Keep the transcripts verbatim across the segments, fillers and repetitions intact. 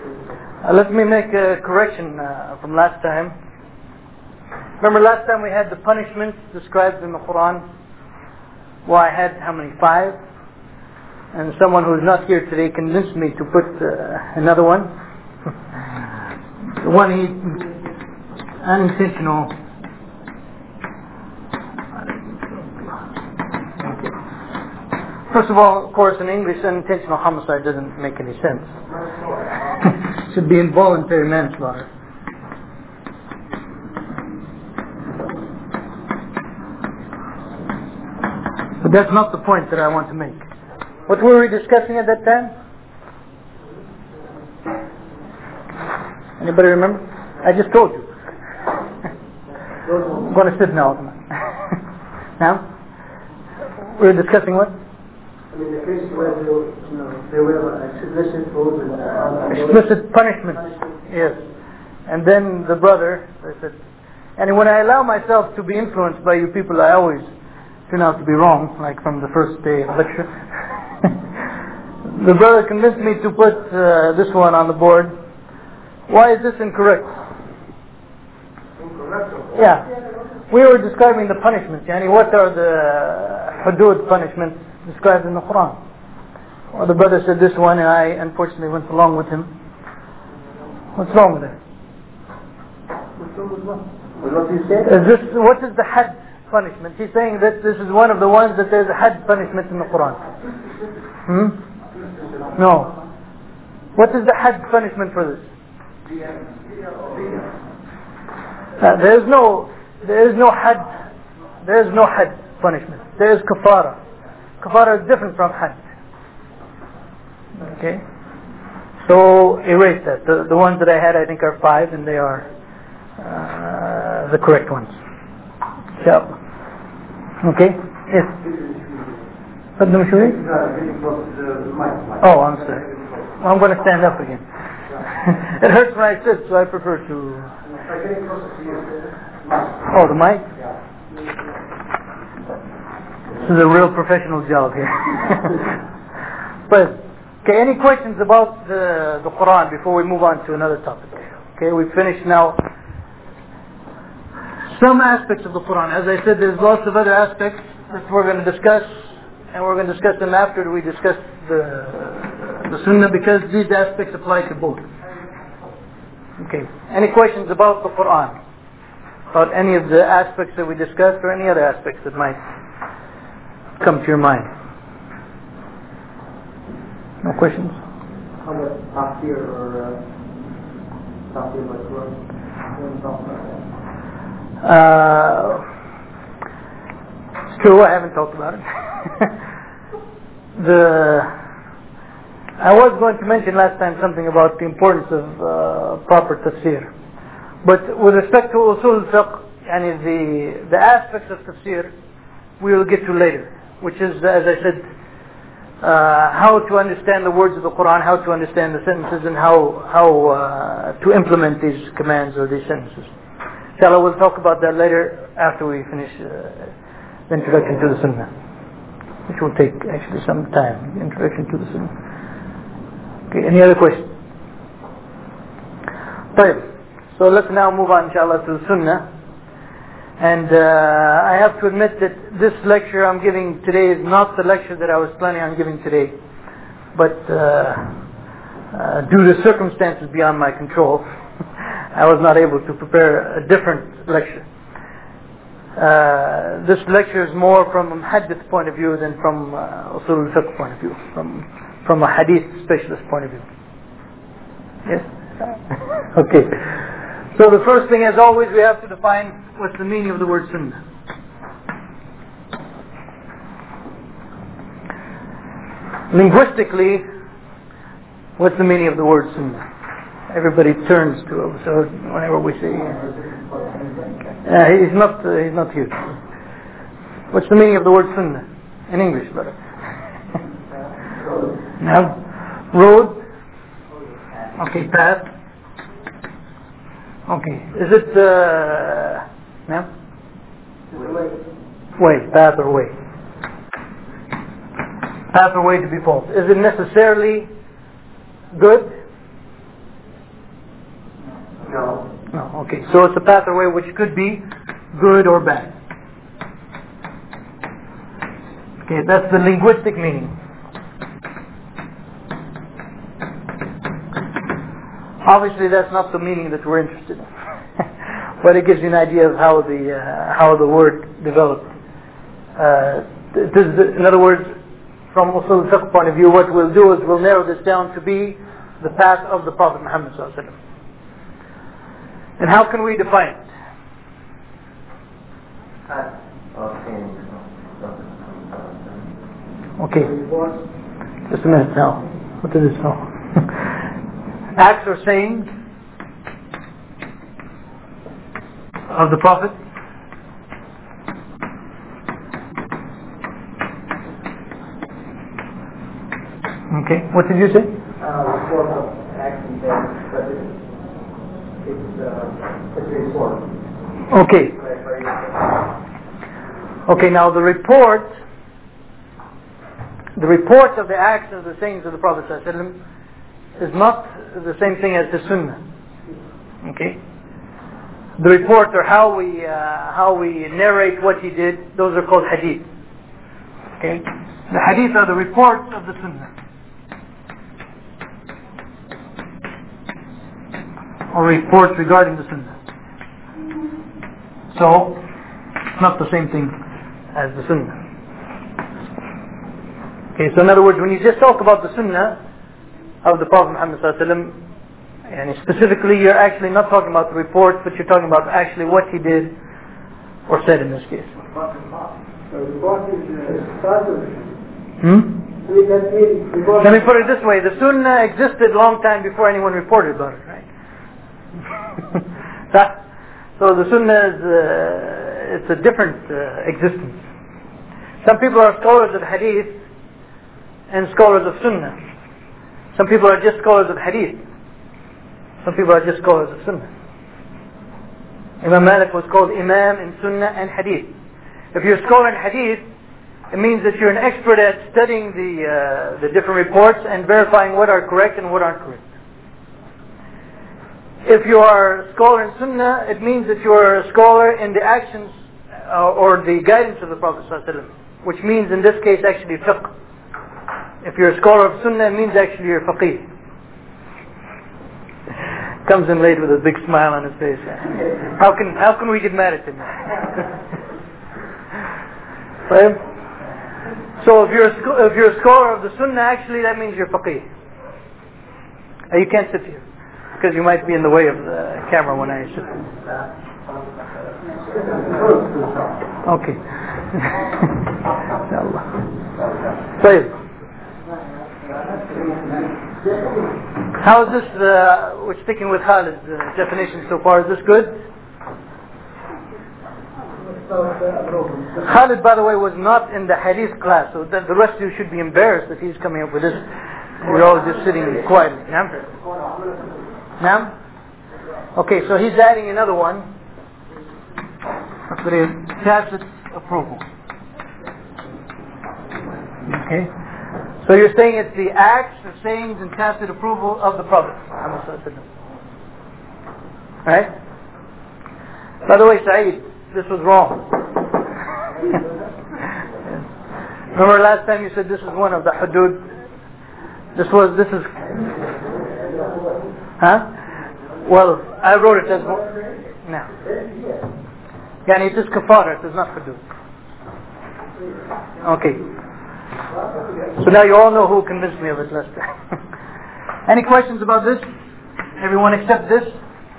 Uh, let me make a correction uh, from last time. Remember last time we had the punishments described in the Quran? Well, I had how many? Five. And someone who is not here today convinced me to put uh, another one. The one he unintentional. First of all, of course, in English, unintentional homicide doesn't make any sense. It should be involuntary manslaughter. But that's not the point that I want to make. What were we discussing at that time? Anybody remember? I just told you. I'm going to sit now. Now? We were discussing what? I mean, the case where they, you know, they were explicit rules and uh, explicit punishment. Yes. And then the brother, I said, and when I allow myself to be influenced by you people, I always turn out to be wrong, like from the first day of lecture. The brother convinced me to put uh, this one on the board. Why is this incorrect? Incorrect? Yeah. We were describing the punishments. Yani what are the hudud punishments described in the Quran? Well, the brother said this one, and I unfortunately went along with him. What's wrong with it? What's wrong with what? With what you said? Is this, what is the had punishment? He's saying that this is one of the ones that there's a had punishment in the Quran. Hmm? No. What is the had punishment for this? Uh, there is no, there is no had, there is no had punishment. There is kafara. Kafara is different from had. Okay. So erase that. The, the ones that I had, I think, are five, and they are uh, the correct ones. So, okay. Yes. قدم شوي. Oh, I'm sorry. Well, I'm going to stand up again. It hurts when I sit, so I prefer to. Oh, the mic? This is a real professional job here. But, okay, any questions about the, the Quran before we move on to another topic? Okay, we've finished now some aspects of the Quran. As I said, there's lots of other aspects that we're going to discuss, and we're going to discuss them after we discuss the, the Sunnah, because these aspects apply to both. Okay, any questions about the Quran? About any of the aspects that we discussed, or any other aspects that might come to your mind? No questions? How about tafsir or tafsir by Quran? Uh, it's true, I haven't talked about it. the I was going to mention last time something about the importance of uh, proper tafsir. But with respect to usul fiqh, yani the, the aspects of tafsir, we will get to later. Which is, as I said, uh, how to understand the words of the Quran, how to understand the sentences, and how, how uh, to implement these commands or these sentences. Inshallah, we'll talk about that later after we finish uh, the introduction to the Sunnah, which will take actually some time, the introduction to the Sunnah. Okay, any other questions? Right. So let's now move on, inshallah, to the Sunnah. And uh, I have to admit that this lecture I'm giving today is not the lecture that I was planning on giving today. But uh, uh, due to circumstances beyond my control, I was not able to prepare a different lecture. Uh, this lecture is more from a hadith point of view than from uh, usul al-fiqh point of view, from from a hadith specialist point of view. Yes? Okay. So the first thing, as always, we have to define what's the meaning of the word sunnah. Linguistically, what's the meaning of the word sunnah? Everybody turns to it, so whenever we say, uh, he's not, uh, he's not here. What's the meaning of the word sunnah in English, brother? Now, road. Okay, path. Okay, is it uh, now? Way, path or way. Path or way to be false. Is it necessarily good? Okay, so it's a path or way which could be good or bad. Okay, that's the linguistic meaning. Obviously, that's not the meaning that we're interested in, but it gives you an idea of how the uh, how the word developed. Uh, this is, in other words, from usul fiqh point of view, what we'll do is we'll narrow this down to be the path of the Prophet Muhammad sallallahu alaihi wasallam. And how can we define it? Okay, just a minute now. What does this know? Acts or sayings of the Prophet. Okay, what did you say? Uh, report of acts and sayings, but it's, it's, uh, it's a report. Okay. Okay, now the report, the report of the acts and the sayings of the Prophet ﷺ is not the same thing as the Sunnah. Okay, the report or how we uh, how we narrate what he did, those are called hadith. Okay, the hadith are the reports of the Sunnah, or reports regarding the Sunnah. So it's not the same thing as the Sunnah. Okay, so in other words, when you just talk about the Sunnah of the Prophet Muhammad sallallahu alaihi wasallam, and specifically you're actually not talking about the report, but you're talking about actually what he did or said in this case. Hmm? Let me put it this way, the Sunnah existed a long time before anyone reported about it, right? So the Sunnah is uh, it's a different uh, existence. Some people are scholars of Hadith and scholars of Sunnah. Some people are just scholars of Hadith. Some people are just scholars of Sunnah. Imam Malik was called Imam in Sunnah and Hadith. If you're a scholar in Hadith, it means that you're an expert at studying the uh, the different reports and verifying what are correct and what aren't correct. If you are a scholar in Sunnah, it means that you are a scholar in the actions uh, or the guidance of the Prophet ﷺ, which means in this case actually fiqh. If you're a scholar of Sunnah, it means actually you're faqih. Comes in late with a big smile on his face. How can how can we get mad at him? Right? So if you're a, if you're a scholar of the Sunnah, actually that means you're faqih. Uh, you can't sit here because you might be in the way of the camera when I sit. Okay. Inshallah. So, how is this, uh, we're sticking with Khalid's uh, definition so far, is this good? Khalid, by the way, was not in the hadith class, so the, the rest of you should be embarrassed that he's coming up with this. We're all just sitting quietly. Naam? Naam? Okay, so he's adding another one. Tacit approval. Okay. So you're saying it's the acts, the sayings, and tacit approval of the Prophet. Right? By the way, Saeed, this was wrong. Remember last time you said this is one of the hudud? This was, this is... Huh? Well, I wrote it as... No. Yani it is kafara, it is not hudud. Okay. So now you all know who convinced me of it last time. Any questions about this? Everyone except this?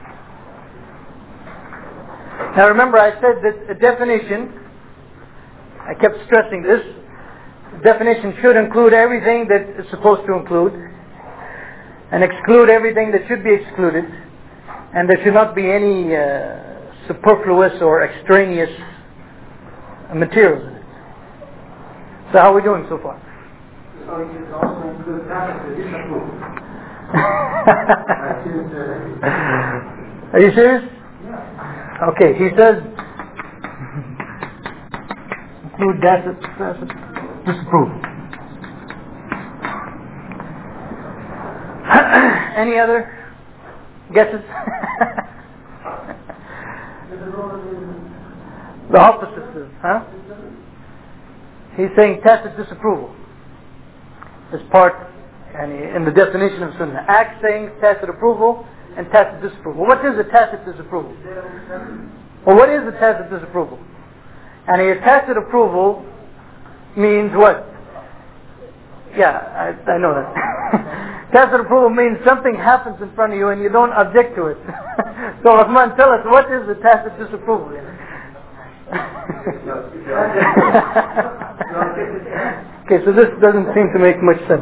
Now remember I said that a definition, I kept stressing this, the definition should include everything that it's supposed to include and exclude everything that should be excluded, and there should not be any uh, superfluous or extraneous materials in it. So how are we doing so far? So it is also include tacit disapproval. Are you serious? Yeah. Okay, he says include tacit disapproval. Any other guesses? The opposite is, huh? He's saying tacit disapproval is part, yani, in the definition of Sunnah. Acts saying tacit approval and tacit disapproval. What is a tacit disapproval? Well, what is a tacit disapproval? And a tacit approval means what? Yeah, I, I know that. Tacit approval means something happens in front of you and you don't object to it. So Uthman, tell us, what is the tacit disapproval? Okay, so this doesn't seem to make much sense.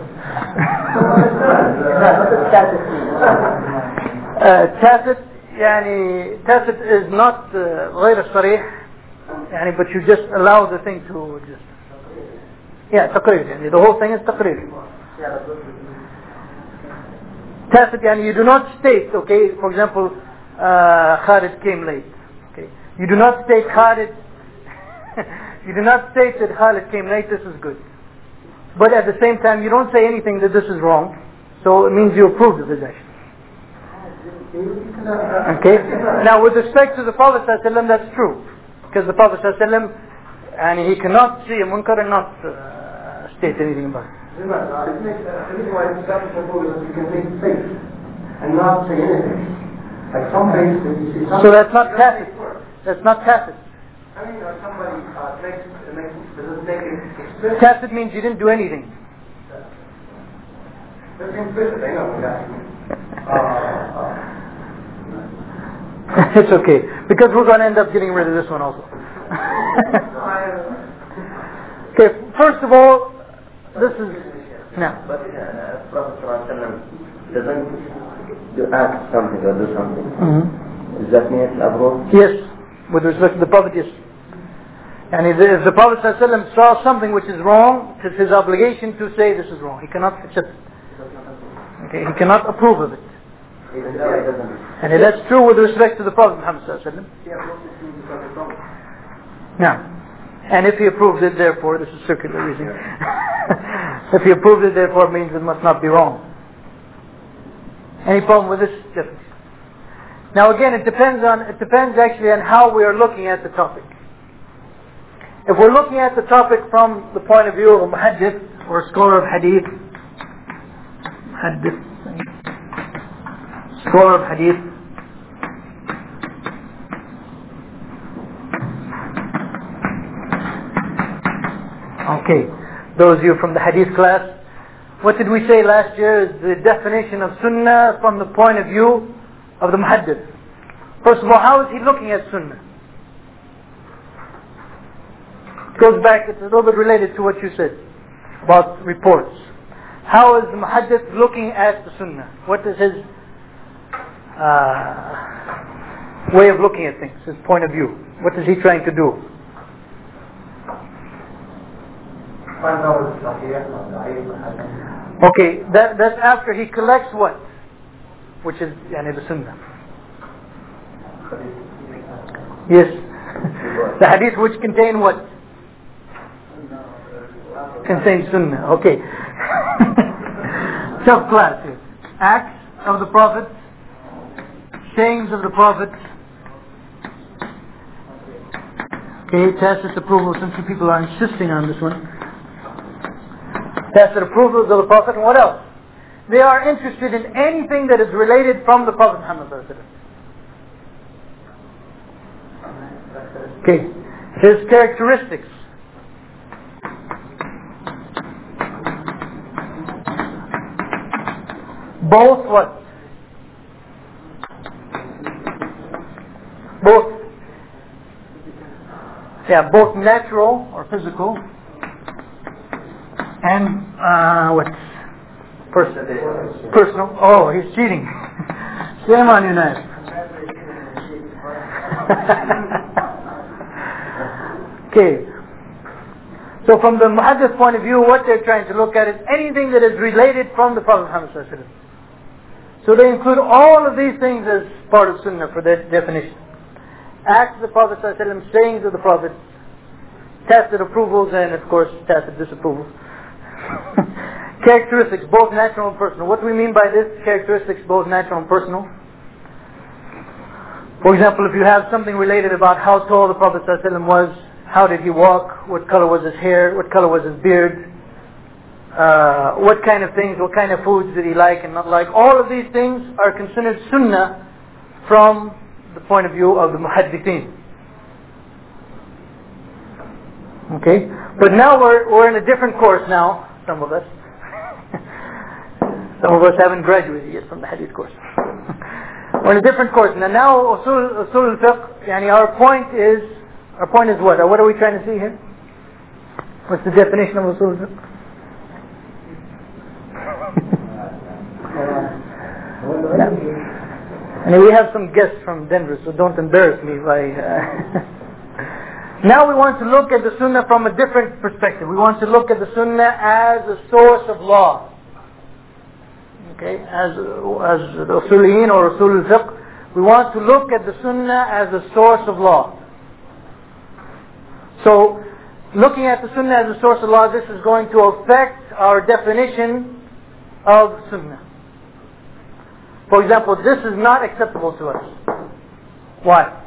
uh, tacit, يعني, tacit is not uh, غير صريح, يعني, but you just allow the thing to just, yeah, تقرير, يعني, the whole thing is تقرير. Tacit, يعني, you do not state, okay, for example, uh, Khalid came late. Okay, you do not state Khalid. You do not state that Khalid came late. This is good, but at the same time, you don't say anything that this is wrong. So it means you approve of his action. Okay. Now, with respect to the Prophet ﷺ, that's true, because the Prophet ﷺ, and he cannot see a munkar and not uh, state anything about it. The reason why it's tacit approval is you can make faith and not say anything. Like some faith, you see some. So that's not tacit. That's not tacit. I mean, uh, somebody uh, makes, makes, doesn't make it explicit. Tacit means you didn't do anything. That's implicit, I know that. Uh, uh. It's okay, because we're going to end up getting rid of this one also. Okay, first of all, this is now. But uh, Prophet ﷺ doesn't do act something or do something. Mm-hmm. Does that mean it's approved? Yes, with respect to the Prophet, yes. And if the, if the Prophet ﷺ saw something which is wrong, it's his obligation to say this is wrong. He cannot accept it. Okay, he cannot approve of it. Even though it doesn't. And that's true with respect to the Prophet Muhammad ﷺ. Now, and if he approved it, therefore, this is circular reasoning. If he approved it, therefore, it means it must not be wrong. Any problem with this? Definitely. Now again, it depends on, it depends actually on how we are looking at the topic. If we're looking at the topic from the point of view of a muhaddith or a scholar of hadith, muhaddith, scholar of hadith, okay, those of you from the hadith class, what did we say last year is the definition of sunnah from the point of view of the muhaddith. First of all, how is he looking at sunnah? It goes back, it's a little bit related to what you said about reports. How is the muhaddith looking at the sunnah? What is his uh, way of looking at things, his point of view? What is he trying to do? Okay, that, that's after he collects what? Which is yani, the sunnah. Yes. The hadith which contain what? Contains sunnah. Okay. Self-class here. Acts of the Prophet, sayings of the Prophet. Okay, tacit approval, since you people are insisting on this one. Tacit approvals of the Prophet, and what else? They are interested in anything that is related from the Prophet Muhammad. Okay, his characteristics. Both what? Both, yeah, both natural or physical, and uh, what? Personal. Personal. Oh, he's cheating. Shame on you now. Okay. So from the muhaddith point of view, what they're trying to look at is anything that is related from the Prophet Muhammad. So they include all of these things as part of sunnah for their definition. Acts of the Prophet, sayings of the Prophet, tacit approvals, and of course tacit disapprovals. Characteristics, both natural and personal. What do we mean by this? Characteristics, both natural and personal. For example, if you have something related about how tall the Prophet ﷺ was, how did he walk, what color was his hair, what color was his beard, uh, what kind of things, what kind of foods did he like and not like, all of these things are considered sunnah from the point of view of the muhaddithin. Okay? But now we're, we're in a different course now, some of us. Some of us haven't graduated yet from the hadith course. We're in a different course. Now, now usul, usul al-fiqh, yani our point is, our point is what? Or what are we trying to see here? What's the definition of usul al-fiqh? And we have some guests from Denver, so don't embarrass me by... Uh now we want to look at the sunnah from a different perspective. We want to look at the sunnah as a source of law. Okay, as as the usuliyin or usul al-fiqh, we want to look at the sunnah as a source of law. So, looking at the sunnah as a source of law, this is going to affect our definition of sunnah. For example, this is not acceptable to us. Why?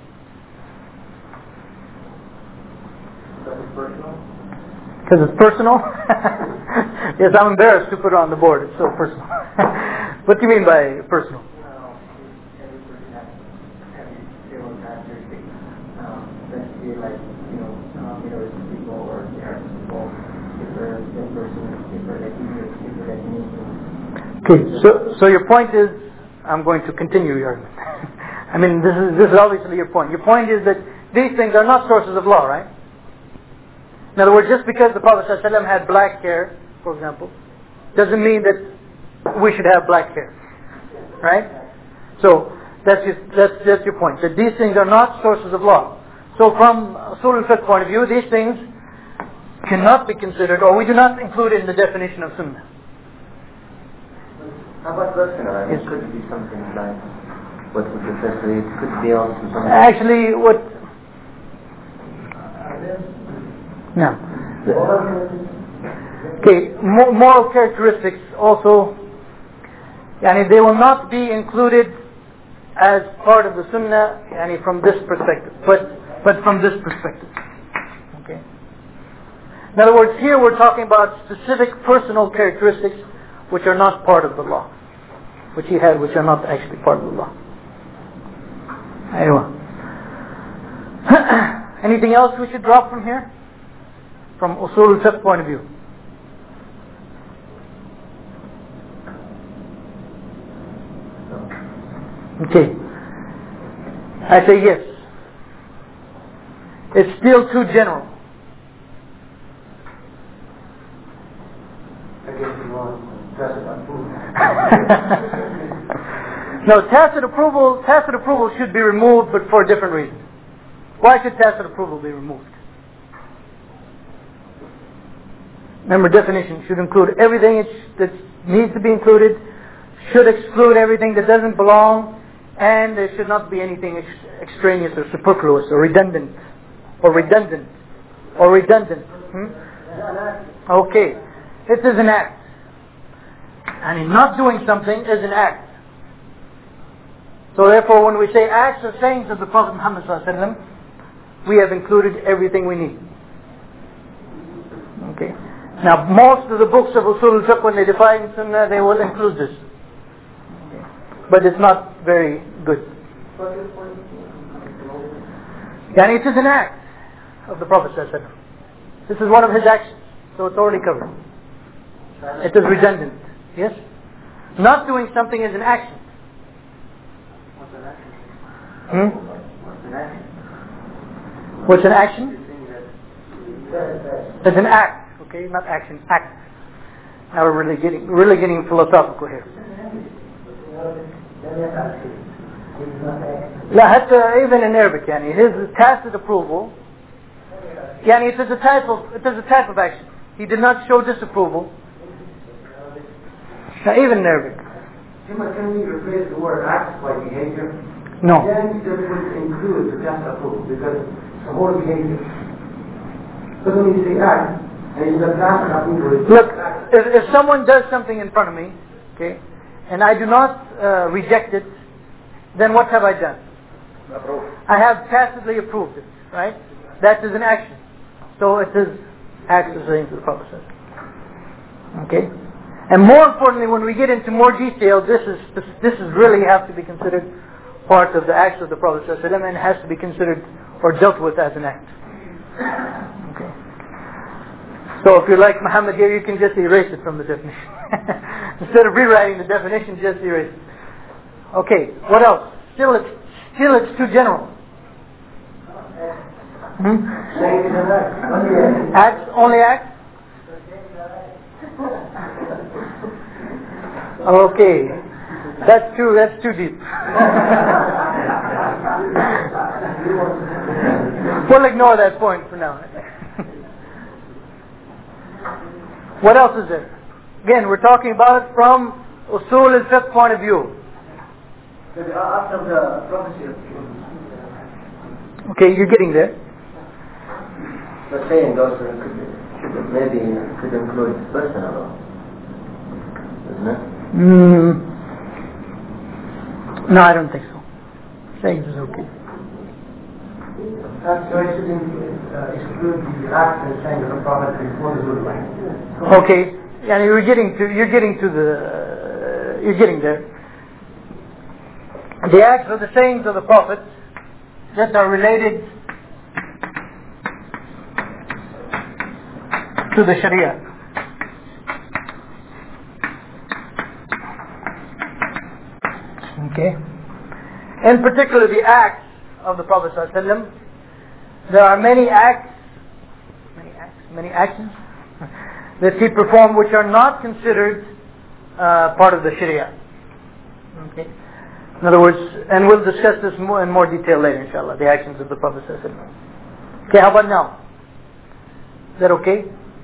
Because it's personal? Because it's personal? Yes, I'm embarrassed to put it on the board. It's so personal. What do you mean by personal? Well, every person has every single characteristic um, that you like, you know, um, you know, it's people or they are people, different, different person, different activities, different definitions. Okay, so so your point is, I'm going to continue your argument. I mean, this is this is obviously your point. Your point is that these things are not sources of law, right? In other words, just because the Prophet ﷺ had black hair, for example, doesn't mean that we should have black hair, right? So that's your, that's that's your point. That these things are not sources of law. So from usul al-fiqh point of view, these things cannot be considered, or we do not include it in the definition of sunnah. How about personal? I mean, it could be something like what we discussed. It could be also something. Actually, what? No. Okay, moral characteristics also, yani they will not be included as part of the sunnah, yani from this perspective, but but from this perspective. Okay. In other words, here we're talking about specific personal characteristics which are not part of the law, which he had, which are not actually part of the law. Anyway. Anything else we should drop from here? From usul al-fiqh point of view. Okay. I say yes. It's still too general. I guess you want tacit approval. No, tacit approval, tacit approval should be removed, but for a different reason. Why should tacit approval be removed? Remember, definition should include everything that needs to be included, should exclude everything that doesn't belong, and there should not be anything ex- extraneous or superfluous or redundant, or redundant, or redundant. Hmm? Okay, this is an act. And in not doing something is an act. So therefore, when we say acts or sayings of the Prophet Muhammad sallallahu alaihi wasallam, we have included everything we need. Okay. Now, most of the books of usul al-fiqh, when they define sunnah, they will include this. Okay. But it's not very good. Yani it is an act of the Prophet sallallahu alaihi wasallam. This is one of his actions, so it's already covered. It is redundant. Yes? Not doing something is an action. What's an action? Hmm? What's an action? What's an action? It's an act. Okay, not action, act. Now we're really getting really getting philosophical here. لا حتى even in Arabic يعني his tacit approval يعني it is a type of it is a type of action. He did not show disapproval. Now even in Arabic. Can we replace the word act by behavior? No. Then this would include the tacit approval because it's a whole behavior. So when you say act, and it's the tacit approval. Look, if, if someone does something in front of me, okay, and I do not uh, reject it, then what have I done? I have tacitly approved it, right? That is an action. So it is acts of saying to the Prophet. Okay? And more importantly, when we get into more detail, this is this is really have to be considered part of the acts of the Prophet ﷺ, and has to be considered or dealt with as an act. Okay. So if you're like Muhammad here, you can just erase it from the definition. Instead of rewriting the definition, just erase it. Okay, what else? Still it's, still it's too general. Hmm? Acts, only acts? Okay, that's too, that's too deep. We'll ignore that point for now. What else is there? Again, we're talking about it from usul al-fiqh point of view. After the prophecy of Okay, you're getting there. the saying also could, could maybe could include personal law, isn't it? Mm, no, I don't think so. Saying is okay. Uh, so it shouldn't uh, exclude the acts and saying of the Prophet before the Zulma. Okay, and you're getting to you're getting to the uh, you're getting there. The acts or the sayings of the Prophet that are related to the Sharia. Okay. In particular, the acts of the Prophet ﷺ. There are many acts, many acts, many actions that he performed which are not considered uh, part of the Sharia. Okay. In other words, and we'll discuss this more in more detail later, inshallah, the actions of the Prophet ﷺ. Okay, how about now? Is that okay?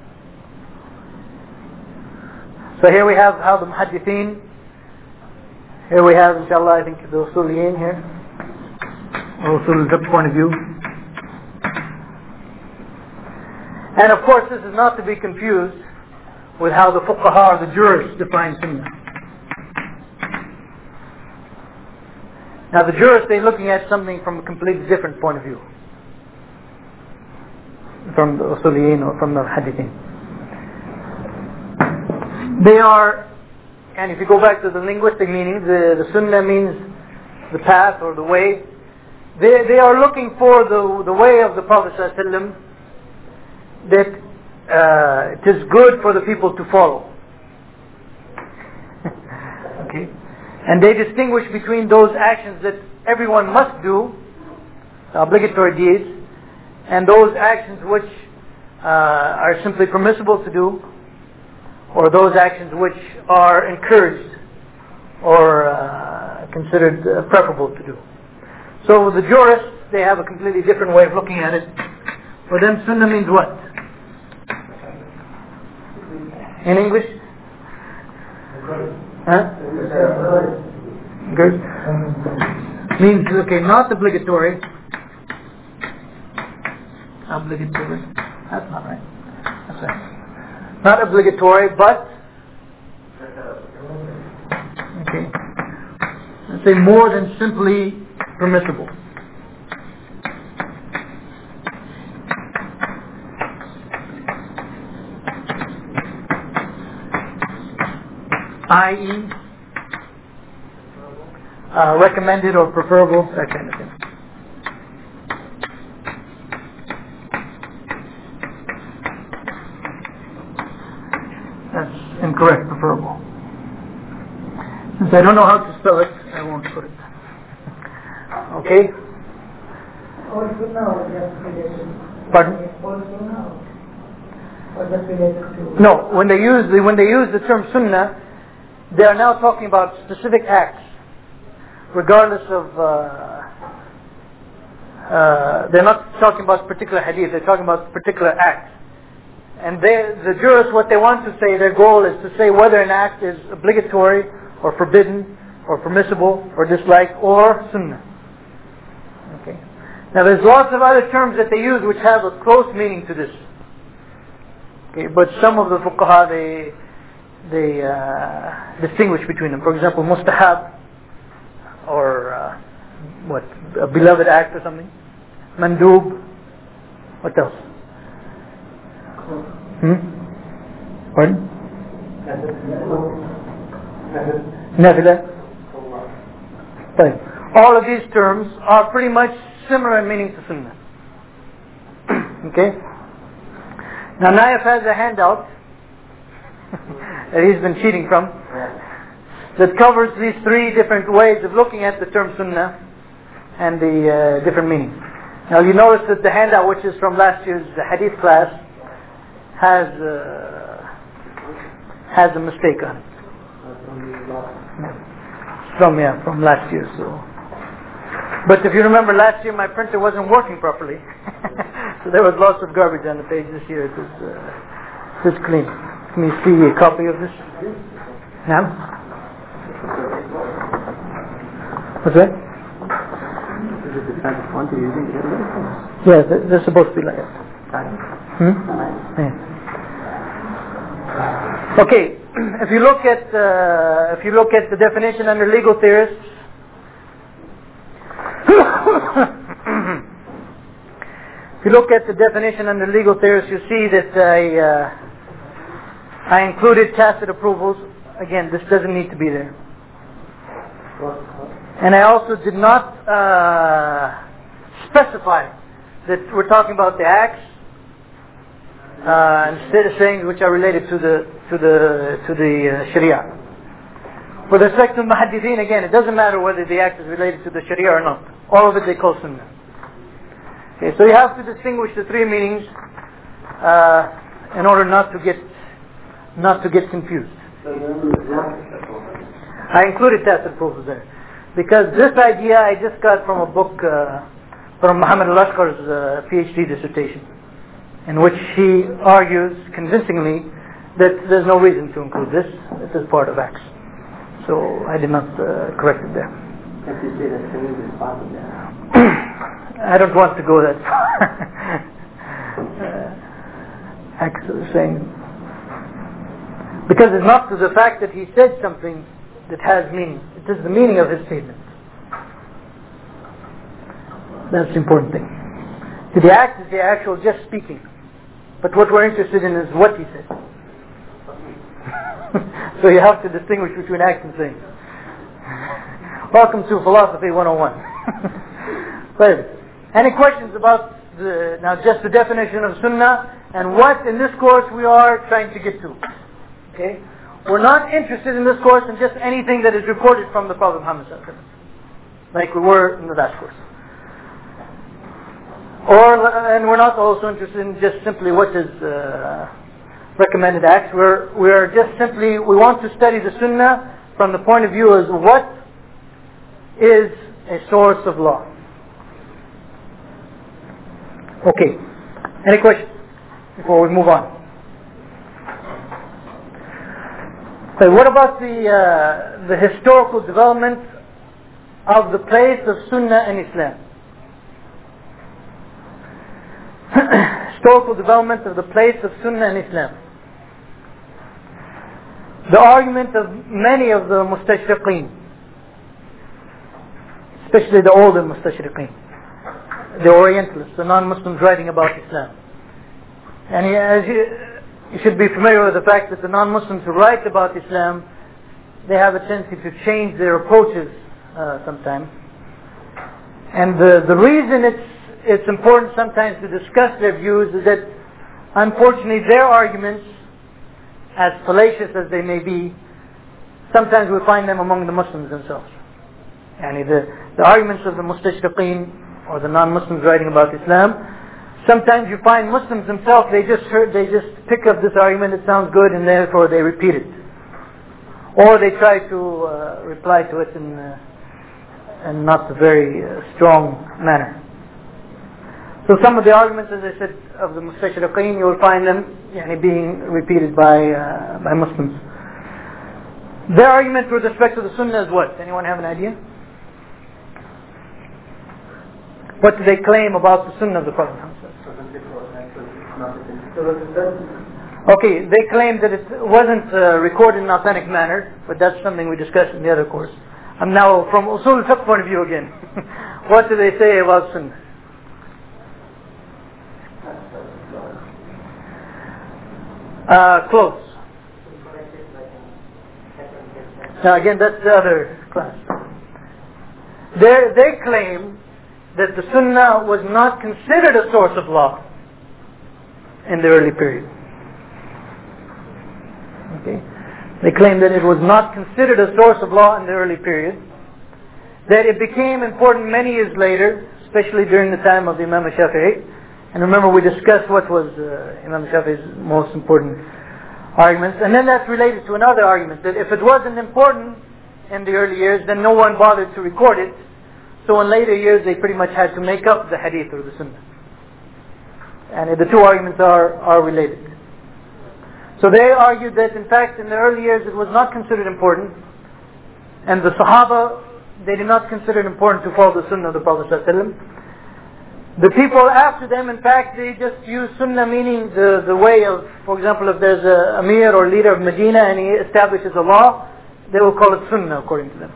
So here we have how the Muhaddithin, here we have, inshallah, I think the Usuliyin here, Usul al-Fiqh point of view. And of course, this is not to be confused with how the fuqaha or the jurists define sunnah. Now the jurists, they're looking at something from a completely different point of view from the Usuliyin or from the Hadithin. They are, and if you go back to the linguistic meaning, the, the sunnah means the path or the way. They, they are looking for the, the way of the Prophet ﷺ that uh, it is good for the people to follow. Okay, and they distinguish between those actions that everyone must do, the obligatory deeds, and those actions which uh, are simply permissible to do, or those actions which are encouraged or uh, considered uh, preferable to do. So the jurists, they have a completely different way of looking at it. For them, sunnah means what? In English? Huh? Good. Means, okay, not obligatory. Obligatory. That's not right. That's right. Not obligatory, but okay. Let's say more than simply permissible. that is, uh, recommended or preferable, that kind of thing. That's incorrect, preferable. Since I don't know how to spell it, I won't put it. Okay? Also now, just related. Pardon? Also now. Or just related to... No, when they use the, when they use the term sunnah, they are now talking about specific acts, regardless of... Uh, uh, they're not talking about particular hadith, they're talking about particular acts. And they, the jurists, what they want to say, their goal is to say whether an act is obligatory or forbidden or permissible or disliked or sunnah. Okay. Now there's lots of other terms that they use which have a close meaning to this. Okay, but some of the fuqaha, they they uh, distinguish between them. For example, mustahab or uh, what a beloved act or something. Mandoob. What else? Hmm? Pardon? Nafila. Right. All of these terms are pretty much similar in meaning to Sunnah. Okay? Now Naif has a handout that he's been cheating from that covers these three different ways of looking at the term Sunnah and the uh, different meanings. Now you notice that the handout, which is from last year's Hadith class, has uh, has a mistake on it. From yeah, from last year. So, but if you remember, last year my printer wasn't working properly, so there was lots of garbage on the page. This year it is uh, it's clean. Can you see a copy of this? Now, what's that? Yeah, they're, they're supposed to be like that. Hmm? Yeah. Okay. If you look at uh, if you look at the definition under legal theorists, if you look at the definition under legal theorists, you see that I uh, I included tacit approvals. Again, this doesn't need to be there. And I also did not uh, specify that we're talking about the acts uh, instead of things which are related to the to the to the uh, Sharia. With respect to Muhaddithin, again, it doesn't matter whether the act is related to the Sharia or not. All of it they call Sunnah. Okay, so you have to distinguish the three meanings uh, in order not to get not to get confused. I included tacit approvals there because this idea I just got from a book uh, from Muhammad al-Ashqar's uh, PhD dissertation, in which he argues convincingly that there's no reason to include this. This is part of acts. So I did not uh, correct it there. If you say that Salim is part of that. I don't want to go that far. uh, actually saying, because it's not to the fact that he said something that has meaning. It is the meaning of his statement. That's the important thing. So the act is the actual just speaking. But what we're interested in is what he said. So you have to distinguish between act and saying. Welcome to Philosophy one oh one. Right. Any questions about the, now just the definition of Sunnah and what in this course we are trying to get to? Okay? We're not interested in this course in just anything that is reported from the Prophet Muhammad sallallahu alaihi wasallam, like we were in the last course. Or, and we're not also interested in just simply what is uh, recommended acts. We're, we're just simply, we want to study the Sunnah from the point of view as what is a source of law. Okay. Any questions before we move on? So what about the uh, the historical development of the place of Sunnah in Islam? Historical development of the place of Sunnah in Islam. The argument of many of the Mustashriqeen, especially the older Mustashriqeen, the Orientalists, the non-Muslims writing about Islam. And as you, you should be familiar with the fact that the non-Muslims who write about Islam, they have a tendency to change their approaches uh, sometimes. And the, the reason it's it's important sometimes to discuss their views is that unfortunately their arguments, as fallacious as they may be, sometimes we find them among the Muslims themselves. Yani the, the arguments of the Mustashriqeen or the non-Muslims writing about Islam, sometimes you find Muslims themselves, they just heard, they just pick up this argument, it sounds good, and therefore they repeat it. Or they try to uh, reply to it in, uh, in not a very uh, strong manner. So some of the arguments, as I said, of the Mustashriqeen, you will find them yani, being repeated by uh, by Muslims. Their argument with respect to the Sunnah is what? Anyone have an idea? What do they claim about the Sunnah of the Prophet? Okay, they claim that it wasn't uh, recorded in an authentic manner, but that's something we discussed in the other course. I'm now from Usul al-Fiqh point of view again. what do they say about Sunnah? Uh, close. Now again, that's the other class. They they claim that the Sunnah was not considered a source of law in the early period. Okay, they claim that it was not considered a source of law in the early period. That it became important many years later, especially during the time of the Imam Shafi'i. And remember, we discussed what was uh, Imam Shafi'i's most important arguments. And then that's related to another argument, that if it wasn't important in the early years, then no one bothered to record it. So in later years, they pretty much had to make up the hadith or the sunnah. And the two arguments are, are related. So they argued that in fact in the early years it was not considered important. And the Sahaba, they did not consider it important to follow the sunnah of the Prophet ﷺ. The people after them, in fact, they just use sunnah, meaning the, the way of, for example, if there's a amir or leader of Medina and he establishes a law, they will call it sunnah according to them.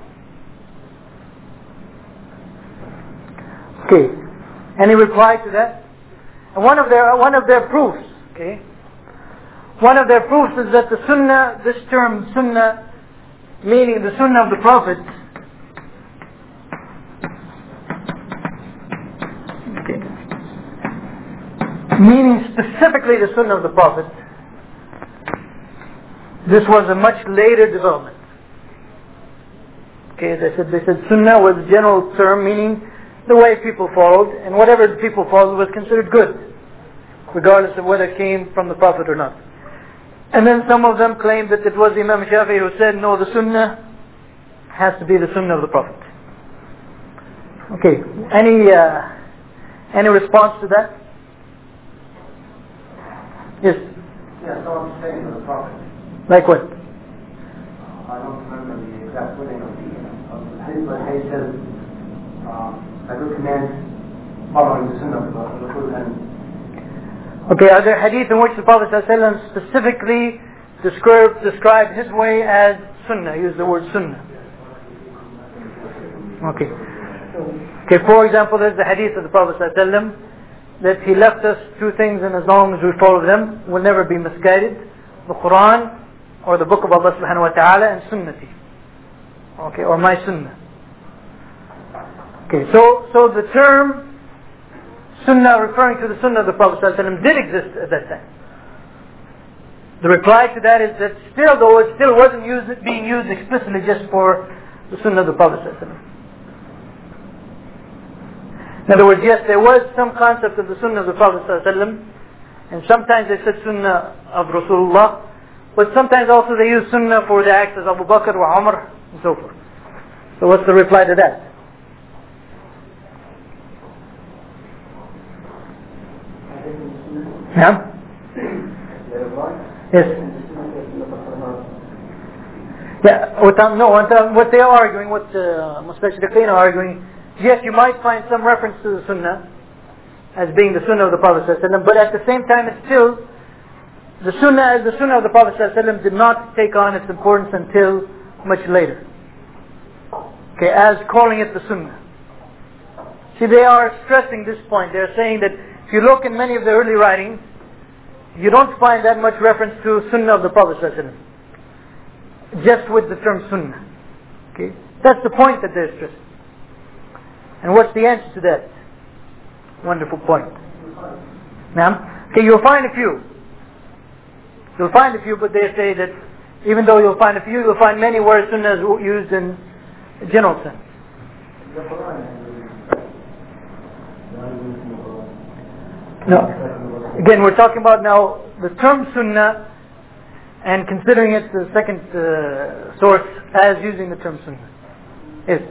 Okay. Any reply to that? And one of their one of their proofs, okay, one of their proofs is that the sunnah, this term sunnah, meaning the sunnah of the Prophet, meaning specifically the Sunnah of the Prophet, this was a much later development. Okay, they said, they said Sunnah was a general term meaning the way people followed, and whatever the people followed was considered good, regardless of whether it came from the Prophet or not. And then some of them claimed that it was Imam Shafi'i who said, no, the Sunnah has to be the Sunnah of the Prophet. Okay, any uh, any response to that? Yes. Yeah, someone saying to the Prophet. Like what? I don't remember the exact wording of the of the hadith, but he says, um, I recommend following the Sunnah of the Rasul. And okay, are there hadith in which the Prophet ﷺ specifically described described his way as Sunnah? Use the word Sunnah. Okay. Okay. For example, there's the hadith of the Prophet ﷺ that he left us two things, and as long as we follow them, we'll never be misguided: the Quran, or the book of Allah subhanahu wa ta'ala, and Sunnati. Okay, or my Sunnah. Okay, so so the term Sunnah referring to the Sunnah of the Prophet ﷺ did exist at that time. The reply to that is that still, though it still wasn't used, being used explicitly just for the Sunnah of the Prophet ﷺ. In other words, yes, there was some concept of the Sunnah of the Prophet ﷺ, and sometimes they said Sunnah of Rasulullah, but sometimes also they use Sunnah for the acts of Abu Bakr or Umar and so forth. So what's the reply to that? Yeah? Yes. Yeah, what, um, no, what, um, what they are arguing, what uh, Mustashriqeen are arguing, yes, you might find some reference to the Sunnah as being the Sunnah of the Prophet ﷺ, but at the same time it's still, the Sunnah as the Sunnah of the Prophet ﷺ did not take on its importance until much later. Okay, as calling it the Sunnah. See, they are stressing this point. They're saying that if you look in many of the early writings, you don't find that much reference to Sunnah of the Prophet ﷺ, just with the term Sunnah. Okay, that's the point that they're stressing. And what's the answer to that? Wonderful point. Now, okay, you'll find a few. You'll find a few, but they say that even though you'll find a few, you'll find many where Sunnah is used in a general sense. No. Again, we're talking about now the term Sunnah and considering it the second uh, source as using the term Sunnah. Yes.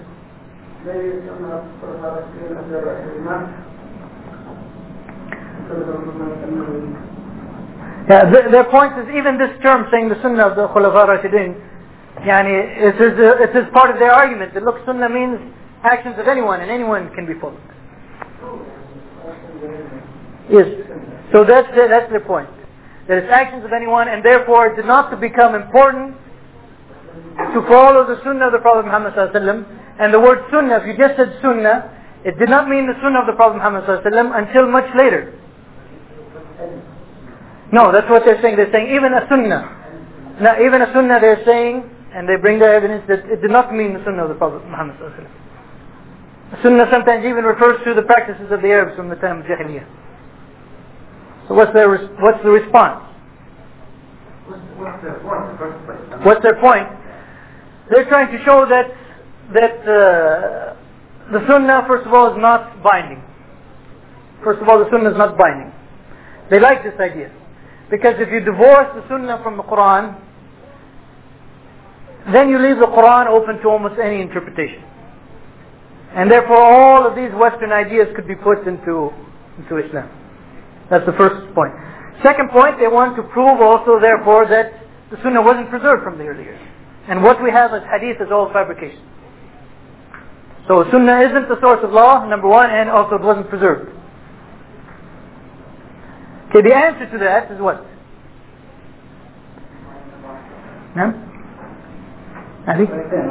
Yeah, the, their point is even this term saying the Sunnah of the Khulafa Rashidin, yani, it is, uh, it is part of their argument that look, Sunnah means actions of anyone and anyone can be followed. Yes, so that's the, that's their point. That it's actions of anyone and therefore it did not to become important to follow the Sunnah of the Prophet Muhammad sallallahu alaihi wasallam. And the word Sunnah, if you just said Sunnah, It did not mean the Sunnah of the Prophet Muhammad until much later. No, that's what they're saying. They're saying even a Sunnah. Now, even a Sunnah they're saying, and they bring their evidence that it did not mean the Sunnah of the Prophet Muhammad. Sunnah sometimes even refers to the practices of the Arabs from the time of Jahiliyyah. So what's their what's the response? What's their point in the first place? What's their point? They're trying to show that that uh, the Sunnah, first of all, is not binding. First of all, the Sunnah is not binding. They like this idea. Because if you divorce the Sunnah from the Quran, then you leave the Quran open to almost any interpretation. And therefore all of these Western ideas could be put into, into Islam. That's the first point. Second point, they want to prove also therefore that the Sunnah wasn't preserved from the early years. And what we have as hadith is all fabrication. So Sunnah isn't the source of law, number one, and also it wasn't preserved. Okay, the answer to that is what? No? Ali?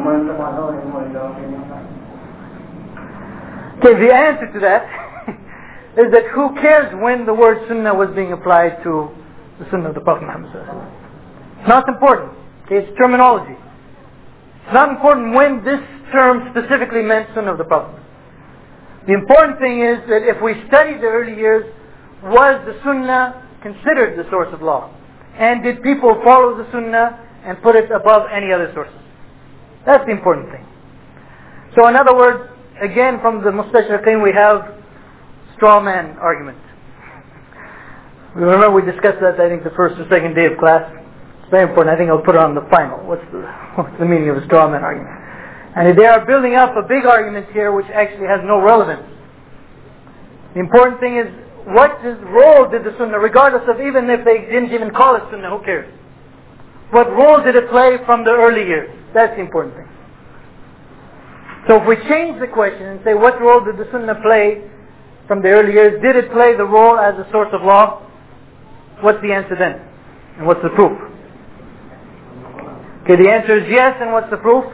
Okay, the answer to that is that who cares when the word Sunnah was being applied to the Sunnah of the Prophet Muhammad. It's not important. Okay, it's terminology. It's not important when this term specifically meant Sunnah of the Prophet. The important thing is that if we study the early years, was the Sunnah considered the source of law? And did people follow the Sunnah and put it above any other sources? That's the important thing. So in other words, again from the Mustashriqeen we have straw man argument. Remember we discussed that I think the first or second day of class. It's very important. I think I'll put it on the final. What's the, what's the meaning of a straw man argument? And they are building up a big argument here which actually has no relevance. The important thing is, what is, role did the Sunnah, regardless of even if they didn't even call it Sunnah, who cares? What role did it play from the early years? That's the important thing. So if we change the question and say, what role did the Sunnah play from the early years? Did it play the role as a source of law? What's the answer then? And what's the proof? Okay, the answer is yes, and what's the proof?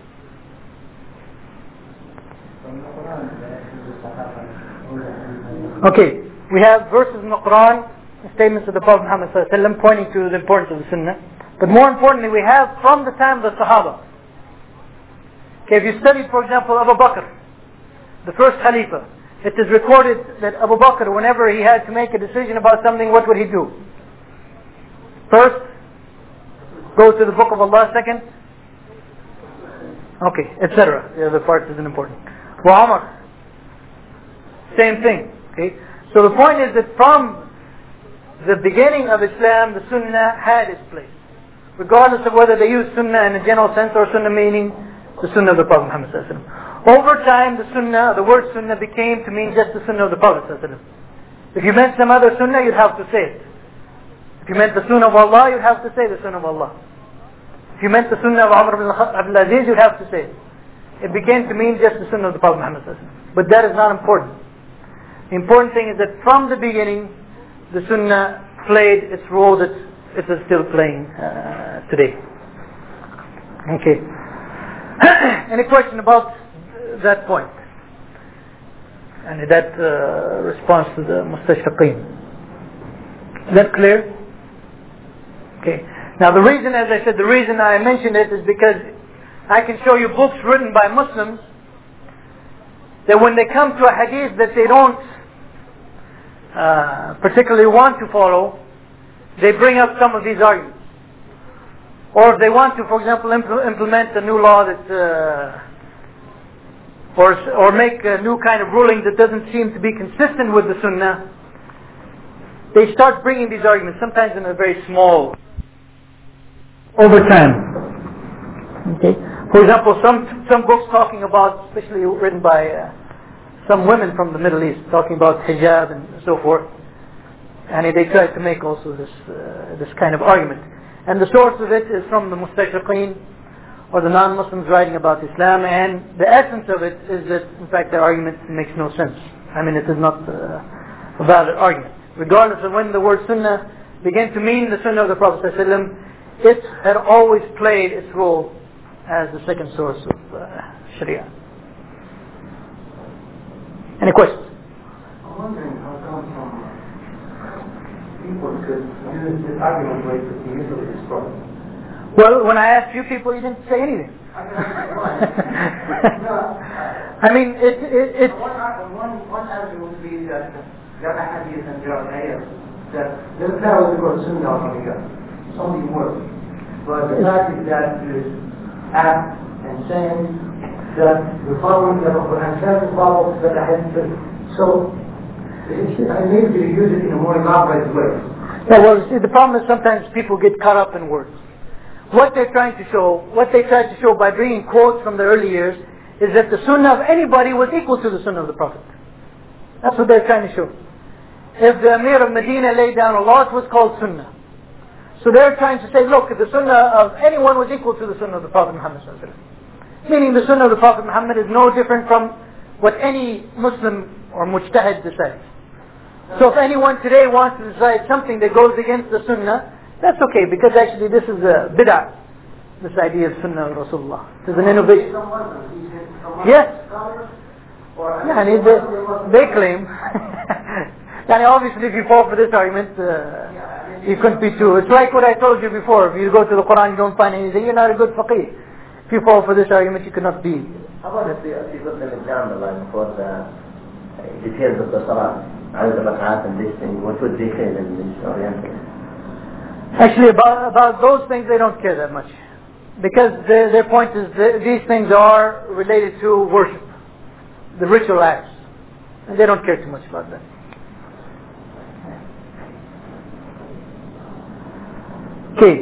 Okay, we have verses in the Quran, statements of the Prophet Muhammad ﷺ pointing to the importance of the Sunnah. But more importantly, we have from the time of the Sahaba. Okay, if you studied, for example, Abu Bakr, the first Khalifa, it is recorded that Abu Bakr, whenever he had to make a decision about something, what would he do? First, go to the Book of Allah. Second, okay, et cetera. The other part isn't important. Wa Umar, same thing. Okay, so the point is that from the beginning of Islam, the Sunnah had its place, regardless of whether they use Sunnah in a general sense or Sunnah meaning the Sunnah of the Prophet Muhammad ﷺ. Over time, the Sunnah, the word Sunnah became to mean just the Sunnah of the Prophet ﷺ. If you meant some other Sunnah, you'd have to say it. If you meant the Sunnah of Allah, you'd have to say the Sunnah of Allah. If you meant the Sunnah of Umar ibn Abdul Aziz, you'd have to say it. It began to mean just the Sunnah of the Prophet Muhammad ﷺ. But that is not important. The important thing is that from the beginning, the Sunnah played its role that it is still playing uh, today. Okay. Any question about that point? And that uh, response to the Mustashriqeen. Is that clear? Okay. Now the reason, as I said, the reason I mentioned it is because I can show you books written by Muslims that when they come to a hadith that they don't uh, particularly want to follow, they bring up some of these arguments. Or if they want to, for example, impl- implement a new law that, uh, or or make a new kind of ruling that doesn't seem to be consistent with the Sunnah, they start bringing these arguments, sometimes in a very small, over time. Okay. For example, some some books talking about, especially written by uh, some women from the Middle East, talking about hijab and so forth, and they try to make also this uh, this kind of argument. And the source of it is from the Mustashriqeen, or the non-Muslims writing about Islam, and the essence of it is that, in fact, their argument makes no sense. I mean, it is not uh, a valid argument. Regardless of when the word Sunnah began to mean the Sunnah of the Prophet ﷺ, it had always played its role as the second source of uh, Sharia. Any questions? I'm wondering how come some people could use this argument way that you usually destroy. Well, when I asked you people, you didn't say anything. I mean, it... it, it one, one, one argument would be that there are hadith and there are ayahs that there is now the word sunnah on the gun. It's only words. But the fact is that there is act and saying that the following the Quran says follows that I hadith. So, I need to use it in a more elaborate way. Yeah, well, see, the problem is sometimes people get caught up in words. What they're trying to show, what they tried to show by bringing quotes from the early years, is that the sunnah of anybody was equal to the sunnah of the Prophet. That's what they're trying to show. If the Amir of Medina laid down a law, it was called sunnah. So they're trying to say, look, the sunnah of anyone was equal to the sunnah of the Prophet Muhammad sallallahu alaihi wasallam. Meaning the sunnah of the Prophet Muhammad is no different from what any Muslim or mujtahid decides. So if anyone today wants to decide something that goes against the sunnah, that's okay, because actually this is a bid'ah, this idea of sunnah of Rasulullah. It is an innovation. Yes. Yeah, and they, they claim. And obviously if you fall for this argument, uh, you couldn't be true. It's like what I told you before. If you go to the Quran you don't find anything, you're not a good faqih. If you fall for this argument, you cannot be. How about if you, if you got an example like for the details of the salah, how the rak'at and this thing, what would they say in this oriental? Actually, about, about those things, they don't care that much. Because their, their point is that these things are related to worship, the ritual acts. And they don't care too much about that. Okay.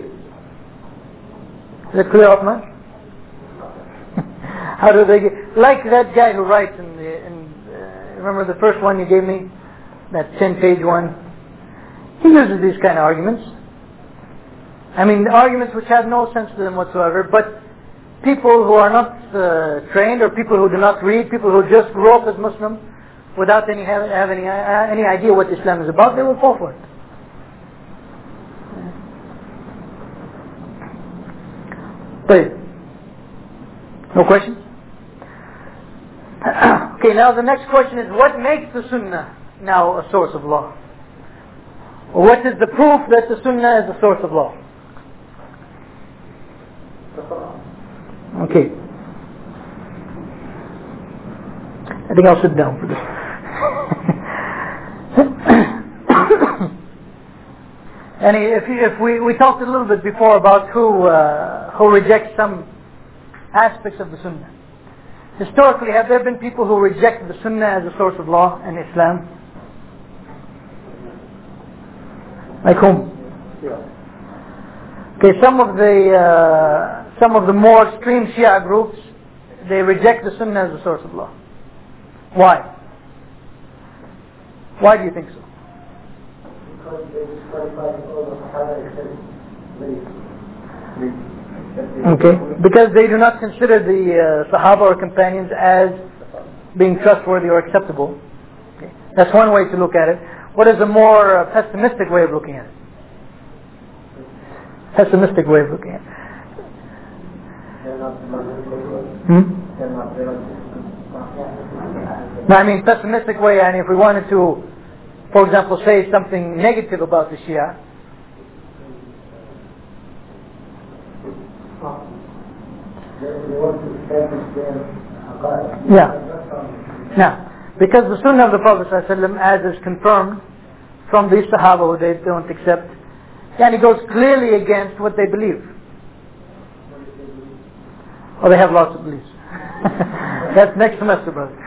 Is it clear, Uthman? How do they get... Like that guy who writes in the... In, uh, remember the first one you gave me? That ten-page one? He uses these kind of arguments. I mean, arguments which have no sense to them whatsoever, but people who are not uh, trained, or people who do not read, people who just grew up as Muslim without any have, have any uh, any idea what Islam is about, they will fall for it. But no questions? Okay, now the next question is, what makes the Sunnah now a source of law? What is the proof that the Sunnah is a source of law? Okay. I think I'll sit down for this. And if, if we, we talked a little bit before about who uh, who rejects some aspects of the Sunnah. Historically, have there been people who reject the Sunnah as a source of law in Islam? Like whom? Okay, some of the uh, some of the more extreme Shia groups, they reject the Sunnah as a source of law. Why? Why do you think so? Because they disqualified all the Sahaba except Okay, because they do not consider the uh, Sahaba or companions as being trustworthy or acceptable. Okay. That's one way to look at it. What is a more uh, pessimistic way of looking at it? Pessimistic way of looking at it. Hmm? No, I mean pessimistic way, and if we wanted to, for example, say something negative about the Shia, yeah. Now, because the Sunnah of the Prophet ﷺ, as is confirmed from these Sahaba who they don't accept, and it goes clearly against what they believe. Or they have lots of beliefs. That's next semester, brother.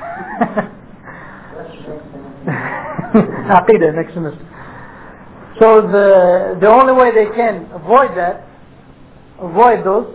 Aqidah, next semester. So the the only way they can avoid that, avoid those,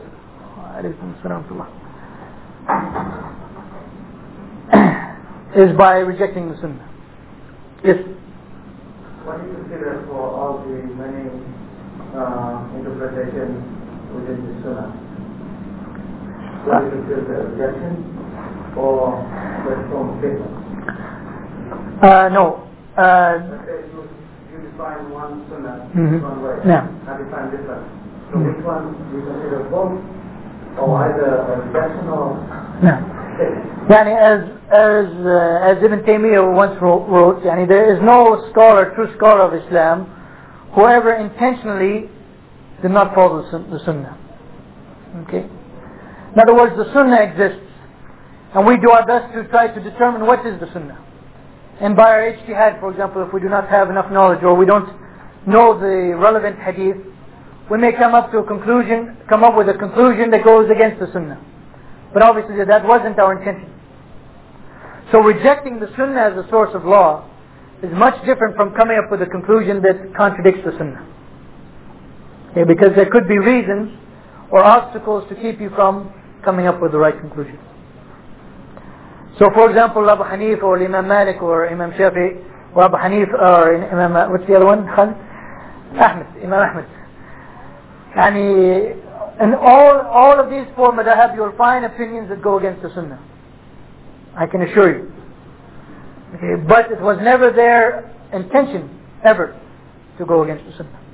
is by rejecting the Sunnah. Yes? What do you consider for all the many uh, interpretations within the Sunnah? What do you consider the rejection or the strong statement? Uh, no. Uh, Okay, you, you define one Sunnah mm-hmm. one way, yeah. I define different. So which one do you consider both, or either a rejection or... No. Yani as as uh, as Ibn Taymiyyah once wrote, wrote yani there is no scholar, true scholar of Islam, who ever intentionally did not follow the, sun, the Sunnah. Okay. In other words, the Sunnah exists, and we do our best to try to determine what is the Sunnah. And by our ijtihad, for example, if we do not have enough knowledge or we don't know the relevant hadith, we may come up to a conclusion, come up with a conclusion that goes against the Sunnah. But obviously that wasn't our intention. So rejecting the Sunnah as a source of law is much different from coming up with a conclusion that contradicts the Sunnah. Okay, because there could be reasons or obstacles to keep you from coming up with the right conclusion. So for example, Abu Hanif or Imam Malik or Imam Shafi or Abu Hanif or Imam, what's the other one? Khalid? Ahmed, Imam Ahmed. Yani, in all, all of these four madhab, you will find opinions that go against the Sunnah. I can assure you. Okay, but it was never their intention, ever, to go against the Sunnah.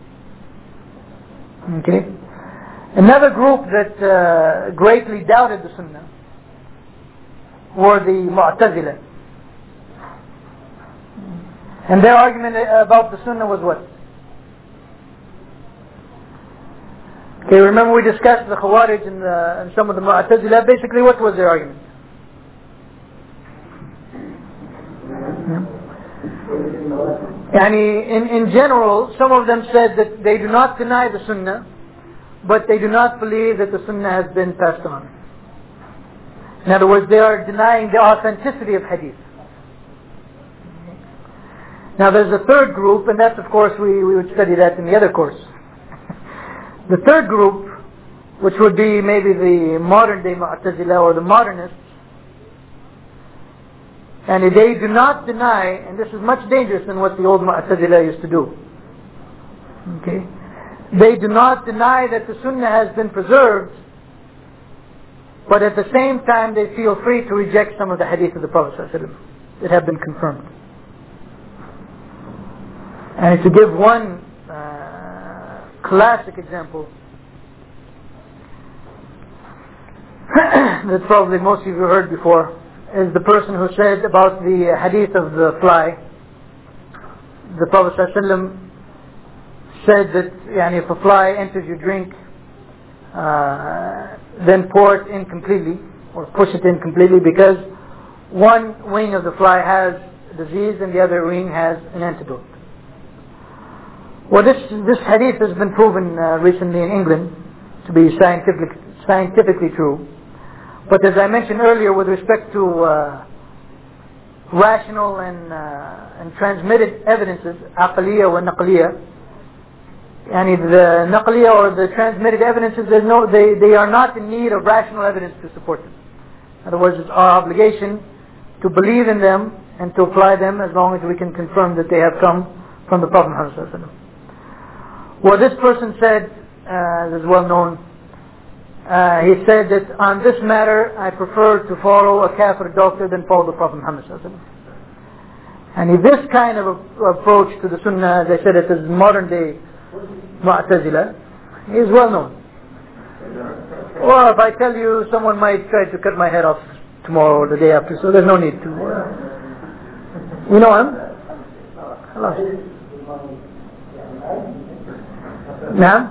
Okay? Another group that uh, greatly doubted the Sunnah were the Mu'tazila. And their argument about the Sunnah was what? Okay, remember we discussed the Khawarij and, the, and some of the Mu'tazila. Basically, what was their argument? Yani, in, in general, some of them said that they do not deny the Sunnah, but they do not believe that the Sunnah has been passed on. In other words, they are denying the authenticity of Hadith. Now there's a third group, and that's of course, we, we would study that in the other course. The third group, which would be maybe the modern day Mu'tazila or the modernists, and they do not deny, and this is much dangerous than what the old Mu'tazila used to do. Okay? They do not deny that the Sunnah has been preserved, but at the same time they feel free to reject some of the hadith of the Prophet ﷺ that have been confirmed. And to give one uh, classic example that probably most of you have heard before, is the person who said about the hadith of the fly. The Prophet ﷺ said that yani, if a fly enters your drink, uh, then pour it in completely, or push it in completely, because one wing of the fly has disease and the other wing has an antidote. Well, this this hadith has been proven uh, recently in England to be scientific, scientifically true. But as I mentioned earlier, with respect to uh, rational and uh, and transmitted evidences, aqliya wa naqliya, and the naqliya or the transmitted evidences, there's no, they, they are not in need of rational evidence to support them. In other words, it's our obligation to believe in them and to apply them as long as we can confirm that they have come from the Prophet Muhammad. Well, this person said, uh, this is well known, uh, he said that on this matter I prefer to follow a kafir doctor than follow the Prophet Muhammad. And if this kind of a, approach to the Sunnah, as I said, it is modern day Mu'tazila, is well known. Well, if I tell you, someone might try to cut my head off tomorrow or the day after, so there's no need to. Uh, you know him? Hello. Now?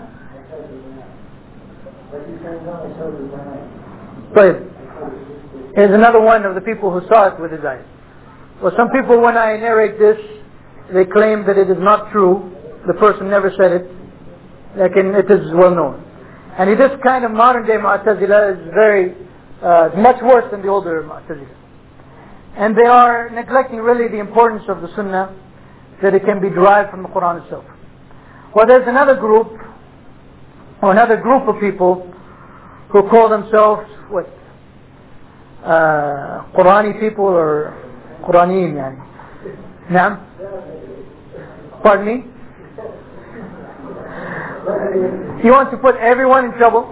But here's another one of the people who saw it with his eyes. Well, some people, when I narrate this, they claim that it is not true. The person never said it. Like in, it is well known. And this kind of modern day Mu'tazila is very, uh, much worse than the older Mu'tazila. And they are neglecting really the importance of the Sunnah, that it can be derived from the Quran itself. Well, there's another group, or another group of people who call themselves, what? Uh, Qurani people or Quraniyin, yani. Naam? Pardon me? You want to put everyone in trouble?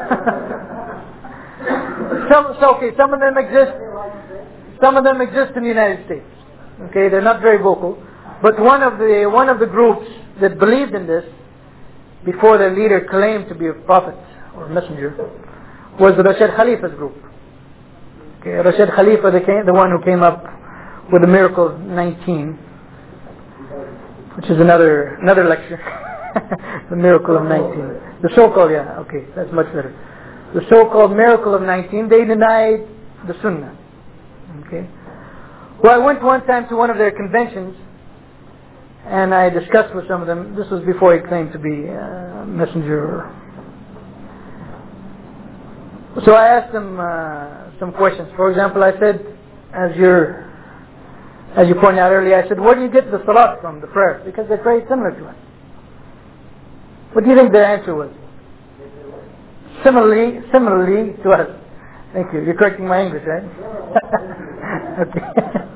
some, so okay, some of them exist. Some of them exist in the United States. Okay, they're not very vocal, but one of the one of the groups that believed in this before their leader claimed to be a prophet or messenger was the Rashid Khalifa's group. Okay, Rashid Khalifa, the, came, the one who came up with the miracle of nineteen, which is another another lecture. The miracle of nineteen. The so-called, yeah, okay, that's much better. The so-called miracle of nineteen, they denied the Sunnah. Okay. Well, I went one time to one of their conventions, and I discussed with some of them. This was before he claimed to be a messenger. So I asked them uh, some questions. For example, I said, as you're, as you pointed out earlier, I said, where do you get the salat from, the prayer? Because they're very similar to us. What do you think their answer was? Similarly, similarly to us. Thank you. You're correcting my English, right? Okay.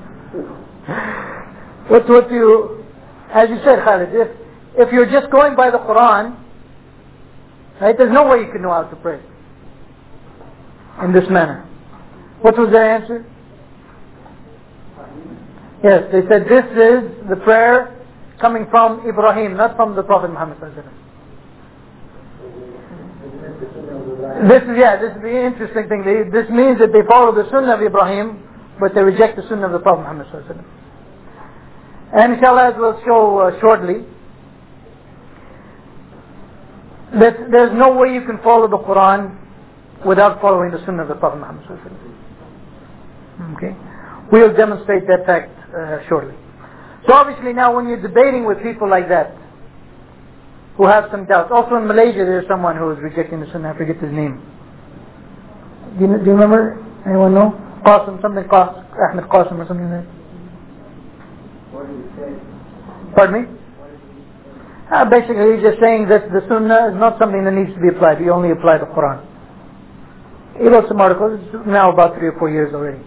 What what you, as you said, Khalid, if if you're just going by the Quran, right? There's no way you can know how to pray in this manner. What was their answer? Yes, they said this is the prayer coming from Ibrahim, not from the Prophet Muhammad sallallahu alaihi wasallam. This is, yeah, this is the interesting thing. They, this means that they follow the Sunnah of Ibrahim, but they reject the Sunnah of the Prophet Muhammad sallallahu alaihi wasallam. And inshallah, as we'll show uh, shortly, that there's no way you can follow the Quran without following the Sunnah of the Prophet Muhammad sallallahu alaihi wasallam. Okay, we'll demonstrate that fact uh, shortly. So obviously now, when you're debating with people like that, who have some doubts. Also in Malaysia, there's someone who is rejecting the Sunnah. I forget his name. Do you, do you remember? Anyone know? Qasim, something Qasim, Ahmed Qasim or something like that. What did he say? Pardon me? Uh, basically, he's just saying that the Sunnah is not something that needs to be applied. You only apply the Quran. He wrote some articles. It's now about three or four years already.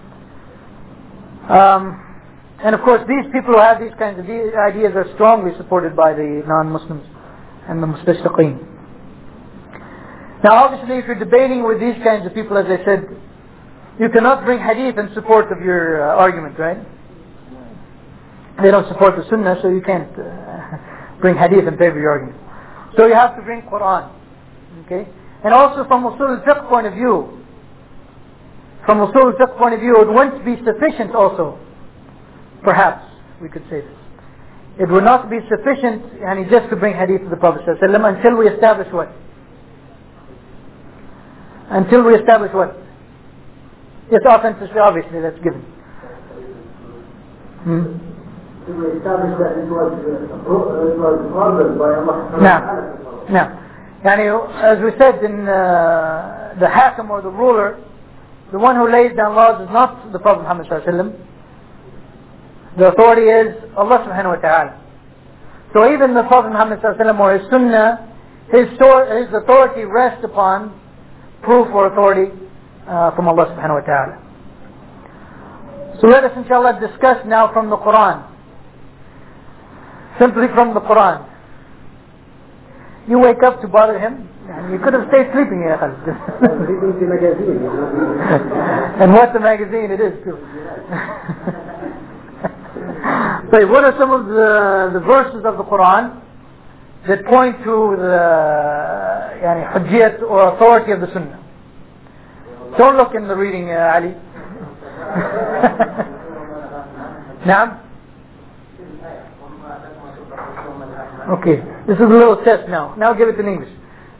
Um, and of course, these people who have these kinds of ideas are strongly supported by the non-Muslims and the mustashriqeen. Now obviously, if you're debating with these kinds of people, as I said, you cannot bring hadith in support of your uh, argument, right? They don't support the Sunnah, so you can't uh, bring hadith in favor of your argument. So you have to bring Quran. Okay? And also from usul al-fiqh point of view, from usul al-fiqh point of view, it wouldn't be sufficient also, perhaps we could say this. It would not be sufficient yani, just to bring hadith of the Prophet ﷺ until we establish what? Until we establish what? Yes, authenticity, obviously, that's given. Hmm? We establish that it was, uh, it was ordered by Allah. Now, now, yani, as we said in uh, the Hakim or the ruler, the one who lays down laws is not the Prophet Muhammad ﷺ. The authority is Allah subhanahu wa ta'ala. So even the Prophet Muhammad sallallahu alaihi wasallam or his sunnah, his, his authority rests upon proof or authority uh, from Allah subhanahu wa ta'ala. So let us inshallah discuss now from the Quran. Simply from the Quran. You wake up to bother him, and you could have stayed sleeping here. And what the magazine it is too. So what are some of the, the verses of the Quran that point to the yani, hujjiyat or authority of the Sunnah? Don't look in the reading, uh, Ali. Naam? Okay, this is a little test now. Now give it in English.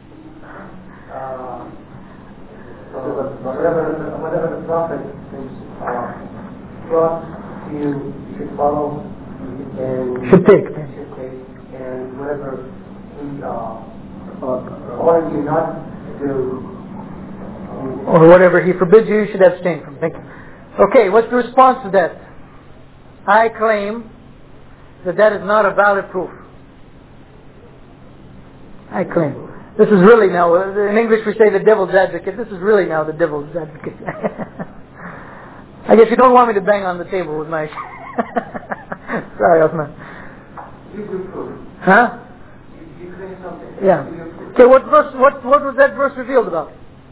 Uh, so whatever, whatever the Prophet is uh, brought to you, you should follow and Should take. should take, and whatever he uh, orders you not to do, or whatever he forbids you, you should abstain from. Thank you. Okay, what's the response to that? I claim that that is not a valid proof. I claim. This is really now, in English we say the devil's advocate. This is really now the devil's advocate. I guess you don't want me to bang on the table with my... Sorry, Osman. you do prove. Huh? You, you claim something. Yeah. Okay, what verse, what, what was that verse revealed about?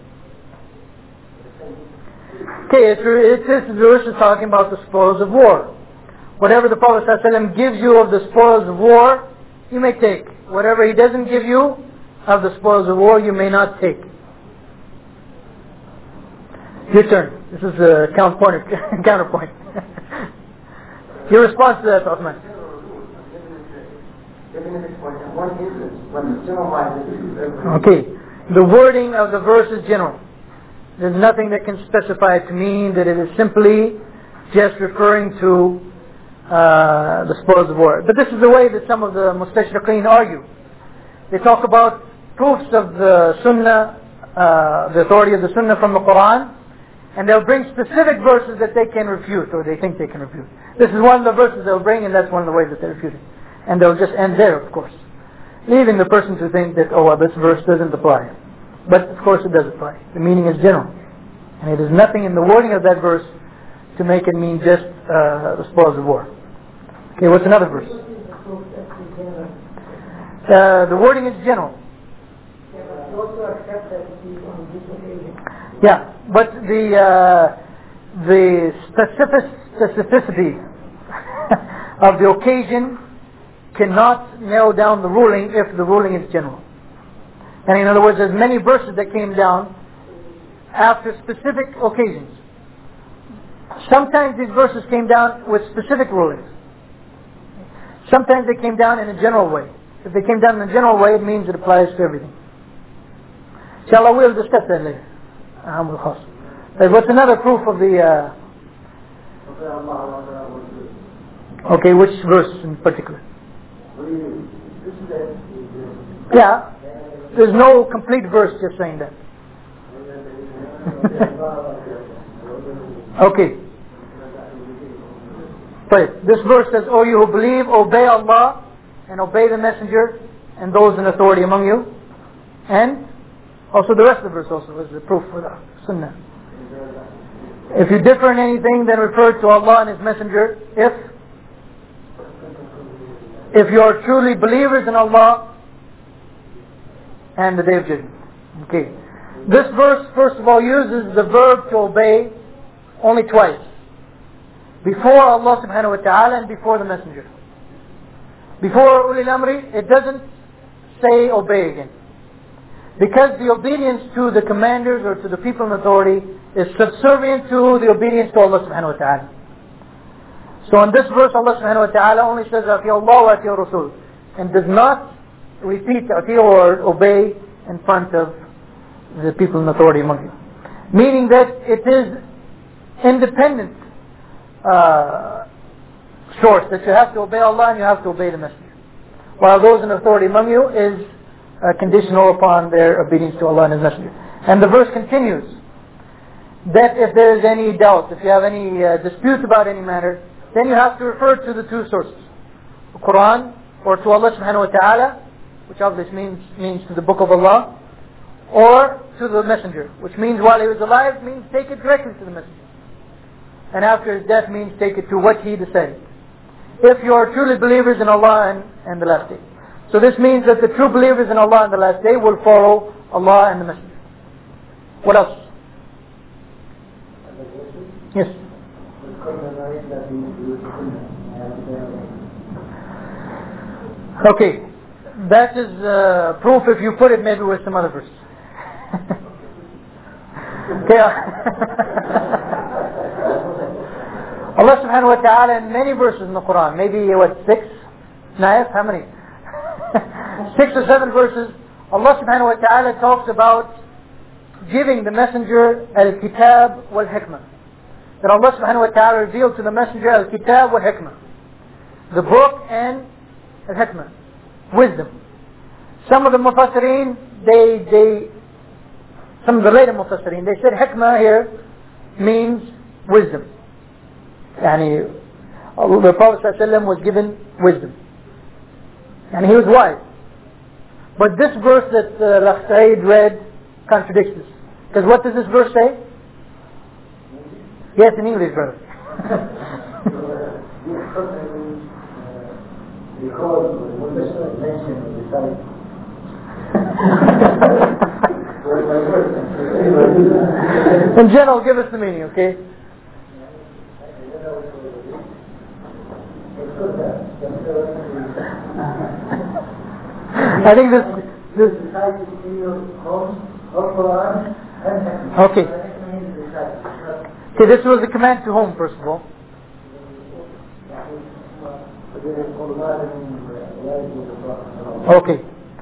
Okay, it's, it's, this verse is talking about the spoils of war. Whatever the Prophet ﷺ gives you of the spoils of war, you may take. Whatever he doesn't give you of the spoils of war, you may not take. Your turn. This is a counterpoint. counterpoint. Your response to that, Uthman? Okay. The wording of the verse is general. There's nothing that can specify it to mean that it is simply just referring to uh, the spoils of war. But this is the way that some of the mustashriqeen argue. They talk about proofs of the Sunnah, uh, the authority of the Sunnah from the Quran, and they'll bring specific verses that they can refute, or they think they can refute. This is one of the verses they'll bring, and that's one of the ways that they refute it. And they'll just end there, of course, leaving the person to think that, oh, well, this verse doesn't apply. But of course it does apply. The meaning is general. And it is nothing in the wording of that verse to make it mean just uh, the spoils of war. Okay, what's another verse? Uh, the wording is general. Yeah, but the uh, the specific, specificity of the occasion cannot narrow down the ruling if the ruling is general. And in other words, there's many verses that came down after specific occasions. Sometimes these verses came down with specific rulings. Sometimes they came down in a general way. If they came down in a general way, it means it applies to everything. Inshallah, we'll discuss that later. But what's another proof of the... Uh... Okay, which verse in particular? Yeah, there's no complete verse just saying that. Okay. But this verse says, O you who believe, obey Allah and obey the Messenger and those in authority among you. And also the rest of the verse also is the proof for the Sunnah. If you differ in anything, then refer to Allah and His Messenger. If if you are truly believers in Allah and the Day of Judgment. Okay. This verse, first of all, uses the verb to obey only twice. Before Allah subhanahu wa ta'ala and before the Messenger. Before Ulil Amri, it doesn't say obey again. Because the obedience to the commanders or to the people in authority is subservient to the obedience to Allah subhanahu wa ta'ala. So in this verse, Allah subhanahu wa ta'ala only says, Ati Allah wa Ati Rasul, and does not repeat Ati or obey in front of the people in authority among you. Meaning that it is independent uh, source, that you have to obey Allah and you have to obey the Messenger. While those in authority among you is uh, conditional upon their obedience to Allah and His Messenger. And the verse continues that if there is any doubt, if you have any uh, dispute about any matter, then you have to refer to the two sources, the Quran or to Allah subhanahu wa ta'ala, which obviously means means to the Book of Allah, or to the Messenger, which means while he was alive means take it directly to the Messenger, and after his death means take it to what he decided. If you are truly believers in Allah and, and the last day. So this means that the true believers in Allah and the last day will follow Allah and the Messenger. What else? Yes. Okay, that is uh, proof if you put it maybe with some other verses. Okay. Allah subhanahu wa ta'ala in many verses in the Quran, maybe what, six? Naif, how many? Six or seven verses, Allah subhanahu wa ta'ala talks about giving the messenger al-kitab wal-hikmah. That Allah subhanahu wa ta'ala revealed to the messenger al-kitab wal-hikmah, the book and al-hikmah, wisdom. Some of the mufassireen, they, they, some of the later mufassireen, they said hikmah here means wisdom. Yani, the Prophet ﷺ was given wisdom. And he was wise. But this verse that uh, Saeed read contradicts this. Because what does this verse say? Yes, in English, brother. In general, give us the meaning, okay? I think this, this okay. Okay, this was a command to whom, first of all? Okay.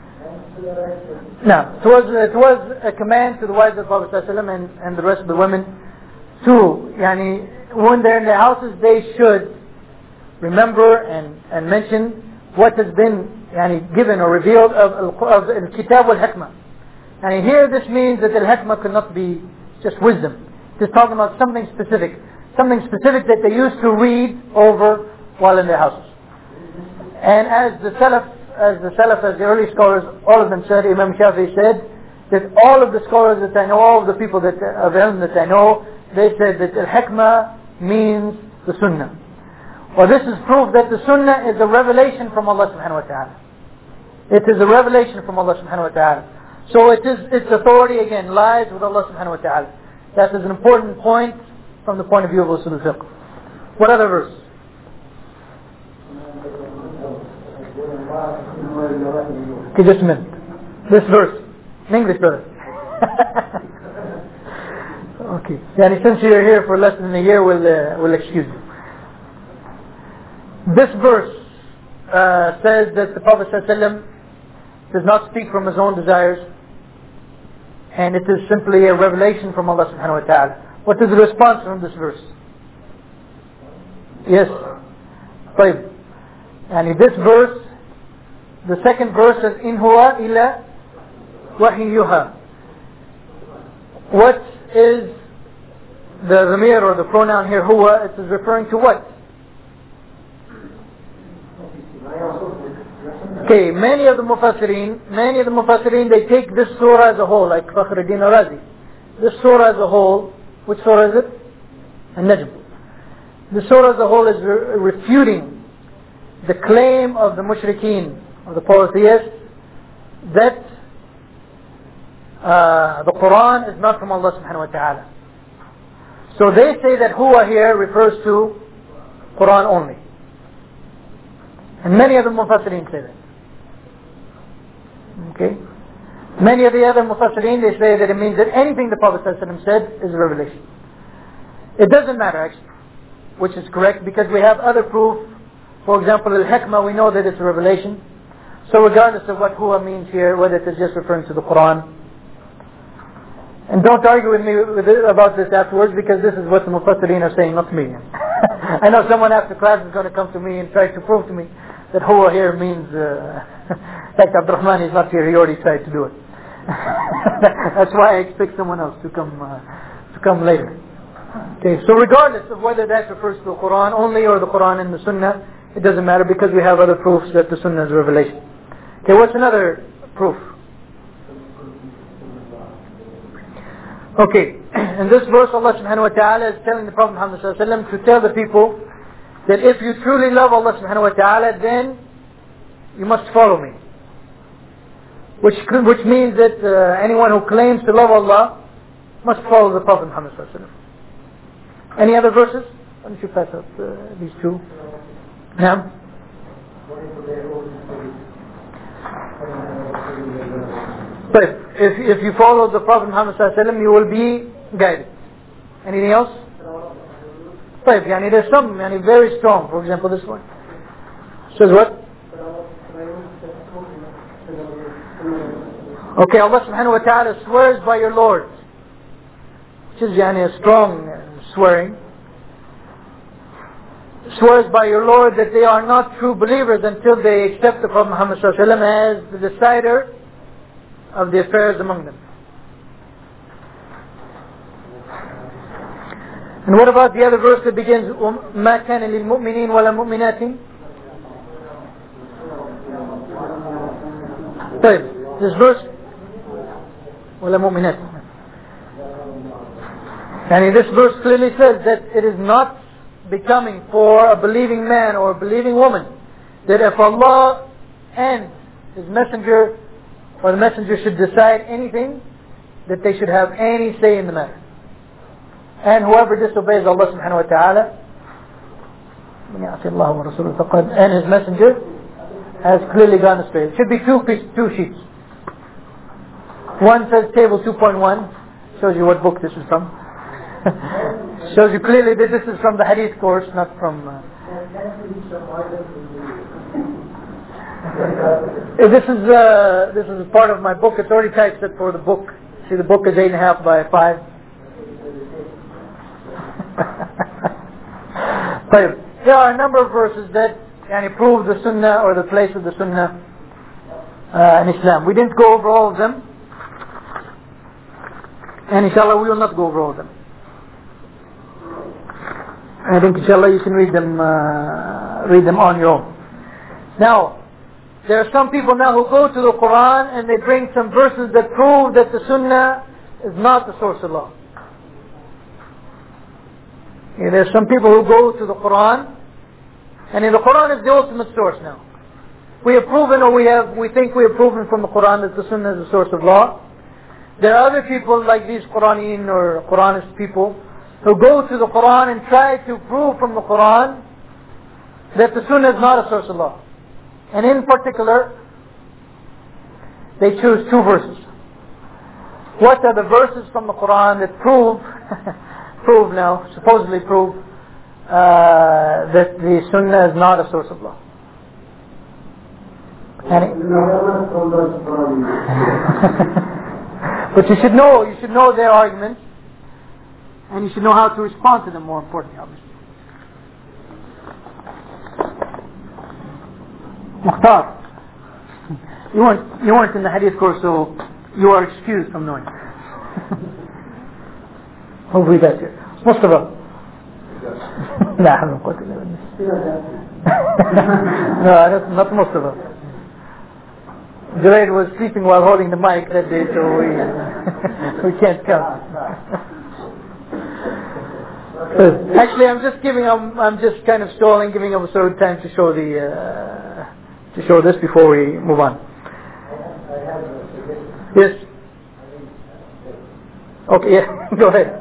Now, it was, it was a command to the wives of the Prophet ﷺ and, and the rest of the women to, yani, when they're in their houses, they should remember and, and mention what has been yani, given or revealed of, of al-kitab wal-hikmah. And here this means that al-hikmah cannot be just wisdom. It is talking about something specific. Something specific that they used to read over while in their houses. And as the Salaf, as the Salaf, as the early scholars, all of them said, Imam Shafi'i said, that all of the scholars that I know, all of the people that, of ilm that I know, they said that al-hikmah means the sunnah. Well, this is proof that the sunnah is a revelation from Allah subhanahu wa ta'ala. It is a revelation from Allah subhanahu wa ta'ala. So it is, its authority again lies with Allah subhanahu wa ta'ala. That is an important point from the point of view of usul al-fiqh. What other verse? Okay, just a minute. This verse. In English, brother. Okay. Yani, since you're here for less than a year, we'll, uh, we'll excuse you. This verse uh, says that the Prophet ﷺ does not speak from his own desires, and it is simply a revelation from Allah subhanahu wa ta'ala. What is the response from this verse? Yes. طيب. And this verse, the second verse says, إِنْ هُوَ إِلَّا وَحِيُّهَا. What is the dhamir or the pronoun here, huwa? It is referring to what? Okay, many of the mufassirin, many of the mufassirin, they take this surah as a whole, like Fakhruddin Arazi. This surah as a whole, which surah is it? An-Najm. The surah as a whole is re- refuting the claim of the mushrikeen, of the polytheists, that uh, the Quran is not from Allah subhanahu wa ta'ala. So they say that huwa here refers to Quran only. And many of the mufassirin say that. Okay? Many of the other mufassirin, they say that it means that anything the Prophet ﷺ said is a revelation. It doesn't matter actually, which is correct, because we have other proof. For example, al-hikmah, we know that it's a revelation. So regardless of what huwa means here, whether it is just referring to the Quran. And don't argue with me with it, about this afterwards, because this is what the mufassirin are saying, not me. I know someone after class is going to come to me and try to prove to me that huwa here means, uh, like Abdurrahman is not here, he already tried to do it. That's why I expect someone else to come uh, to come later. Okay, so regardless of whether that refers to the Quran only or the Quran and the Sunnah, it doesn't matter, because we have other proofs that the Sunnah is a revelation. Okay, what's another proof? Okay, in this verse Allah subhanahu wa ta'ala is telling the Prophet Muhammad sallallahu alaihi wasallam to tell the people that if you truly love Allah subhanahu wa ta'ala, then you must follow me. Which which means that uh, anyone who claims to love Allah must follow the Prophet Muhammad sallallahu alaihi wasallam. Any other verses? Why don't you pass out uh, these two? Now? But if if you follow the Prophet Muhammad sallallahu alaihi wasallam, you will be guided. Anything else? But yani there's some yani very strong. For example, this one says what? Okay, Allah subhanahu wa ta'ala swears by your Lord, which is yani a strong swearing. Swears by your Lord that they are not true believers until they accept the Prophet Muhammad sallallahu alaihi wasallam as the decider of the affairs among them. And what about the other verse that begins مَا كَانَ لِلْمُؤْمِنِينَ وَلَا مُؤْمِنَاتٍ? طيب, this verse وَلَا مُؤْمِنَاتٍ, and this verse clearly says that it is not becoming for a believing man or a believing woman that if Allah and His Messenger or the Messenger should decide anything, that they should have any say in the matter. And whoever disobeys Allah subhanahu wa ta'ala and His Messenger has clearly gone astray. It should be two two sheets. One says table two point one, shows you what book this is from. Shows you clearly that this is from the hadith course, not from... Uh, this is uh, this is part of my book. It's already typeset for the book. See, the book is eight and a half by five. But there are a number of verses that yani, prove the sunnah or the place of the sunnah uh, in Islam. We didn't go over all of them. And inshallah we will not go over all of them. I think inshallah you can read them uh, read them on your own. Now, there are some people now who go to the Quran and they bring some verses that prove that the Sunnah is not the source of law. Yeah, there are some people who go to the Quran, and in the Quran is the ultimate source now. We have proven, or we have, we think we have proven from the Quran that the Sunnah is the source of law. There are other people like these Quraniyin or Quranist people who go to the Quran and try to prove from the Quran that the Sunnah is not a source of law. And in particular, they choose two verses. What are the verses from the Quran that prove, prove now, supposedly prove, uh, that the Sunnah is not a source of law? Any? But you should know, you should know their arguments, and you should know how to respond to them, more importantly, obviously. Mukhtar, you weren't, you weren't in the hadith course, so you are excused from knowing. Hopefully that's it. Mustafa. لا حول ولا قوة إلا بالله. No, that's not Mustafa. Junaid was sleeping while holding the mic that day, so we we can't come. Actually, I'm just giving. I'm I'm just kind of stalling, giving him a sort of time to show the uh, to show this before we move on. Yes. Okay. Yeah. Go ahead.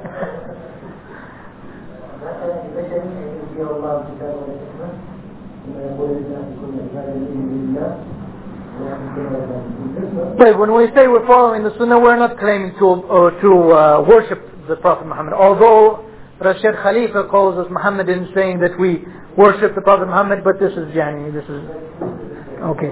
But when we say we're following the Sunnah, we're not claiming to uh, to uh, worship the Prophet Muhammad. Although Rashid Khalifa calls us Muhammadan, saying that we worship the Prophet Muhammad, but this is Jani. This is okay.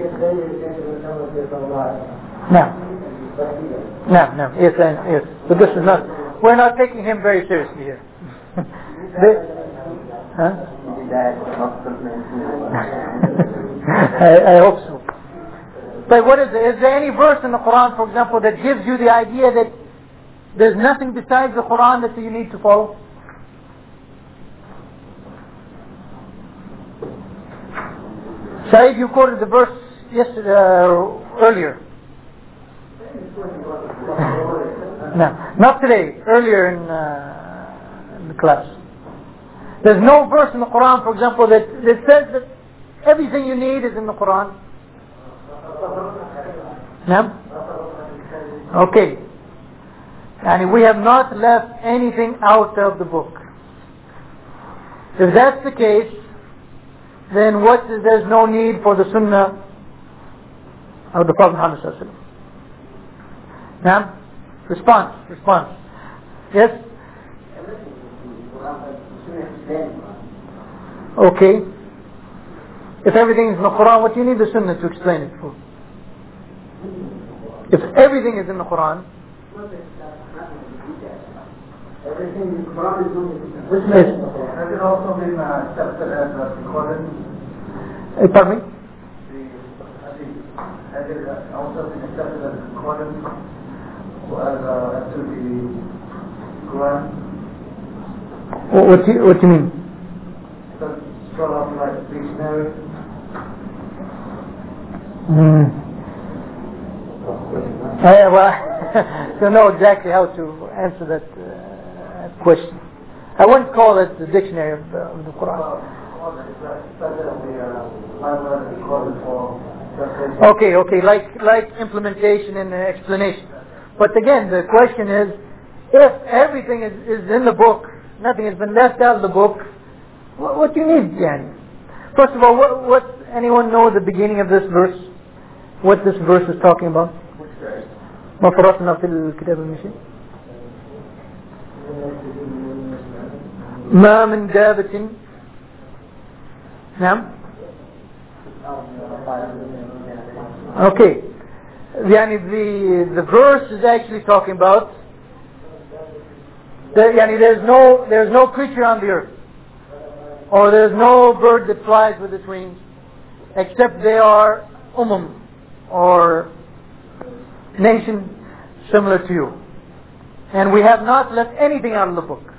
No, no, no. Yes, and yes. But this is not. We're not taking him very seriously here. they, huh? I, I hope so. But what is it? Is there any verse in the Quran, for example, that gives you the idea that there's nothing besides the Quran that you need to follow? Saeed, you quoted the verse yesterday, uh, earlier. No, not today. Earlier in, uh, in the class. There's no verse in the Quran, for example, that, that says that everything you need is in the Quran. No? Okay. And we have not left anything out of the book. If that's the case, then what is, there's no need for the Sunnah of the Prophet Muhammad sallallahu alaihi wasallam. Now, response, response. Yes? Okay. If everything is in the Quran, what do you need the Sunnah to explain it for? If everything is in the Quran, everything in the Quran is in which yes. Has it also been uh, accepted as a recorded? Uh, pardon me? Has it also been accepted as recorded as uh, to the Quran? What, what, do you, what do you mean? Does it sort of like dictionary? Hmm. Uh, well, I don't know exactly how to answer that uh, question. I wouldn't call it the dictionary of, uh, of the Quran. Okay, okay, like like implementation and uh, explanation. But again, the question is, if everything is, is in the book, nothing has been left out of the book, what, what do you need, Jan? First of all, what, what anyone know the beginning of this verse? What this verse is talking about? ما فرطنا في الكتاب من شيء. ما من دابة. نعم. Okay. Yani the the verse is actually talking about that yani there's no there's no creature on the earth, or there's no bird that flies with its wings, except they are umum, or nation similar to you, and we have not left anything out of the book.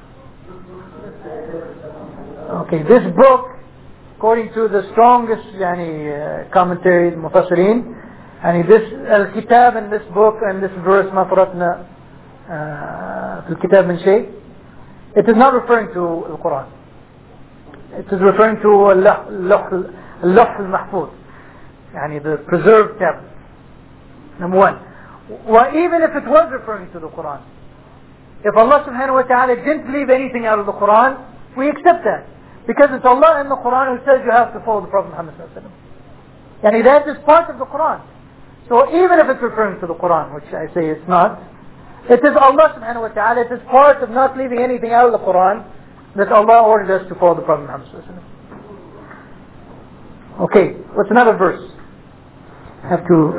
Okay, this book, according to the strongest yani, uh, commentary, Mufassirin, and this Al-Kitab and this book and this verse, ما فرطنا في الكتاب من شيء, it is not referring to the Quran. It is referring to اللوح المحفوظ, يعني the preserved tablet. Number one. Well, even if it was referring to the Quran, if Allah subhanahu wa ta'ala didn't leave anything out of the Quran, we accept that. Because it's Allah in the Quran who says you have to follow the Prophet Muhammad sallallahu alaihi wasallam. And that is part of the Quran. So even if it's referring to the Quran, which I say it's not, it is Allah subhanahu wa ta'ala, it is part of not leaving anything out of the Quran that Allah ordered us to follow the Prophet Muhammad sallallahu alaihi wasallam. Okay, what's another verse? Have to...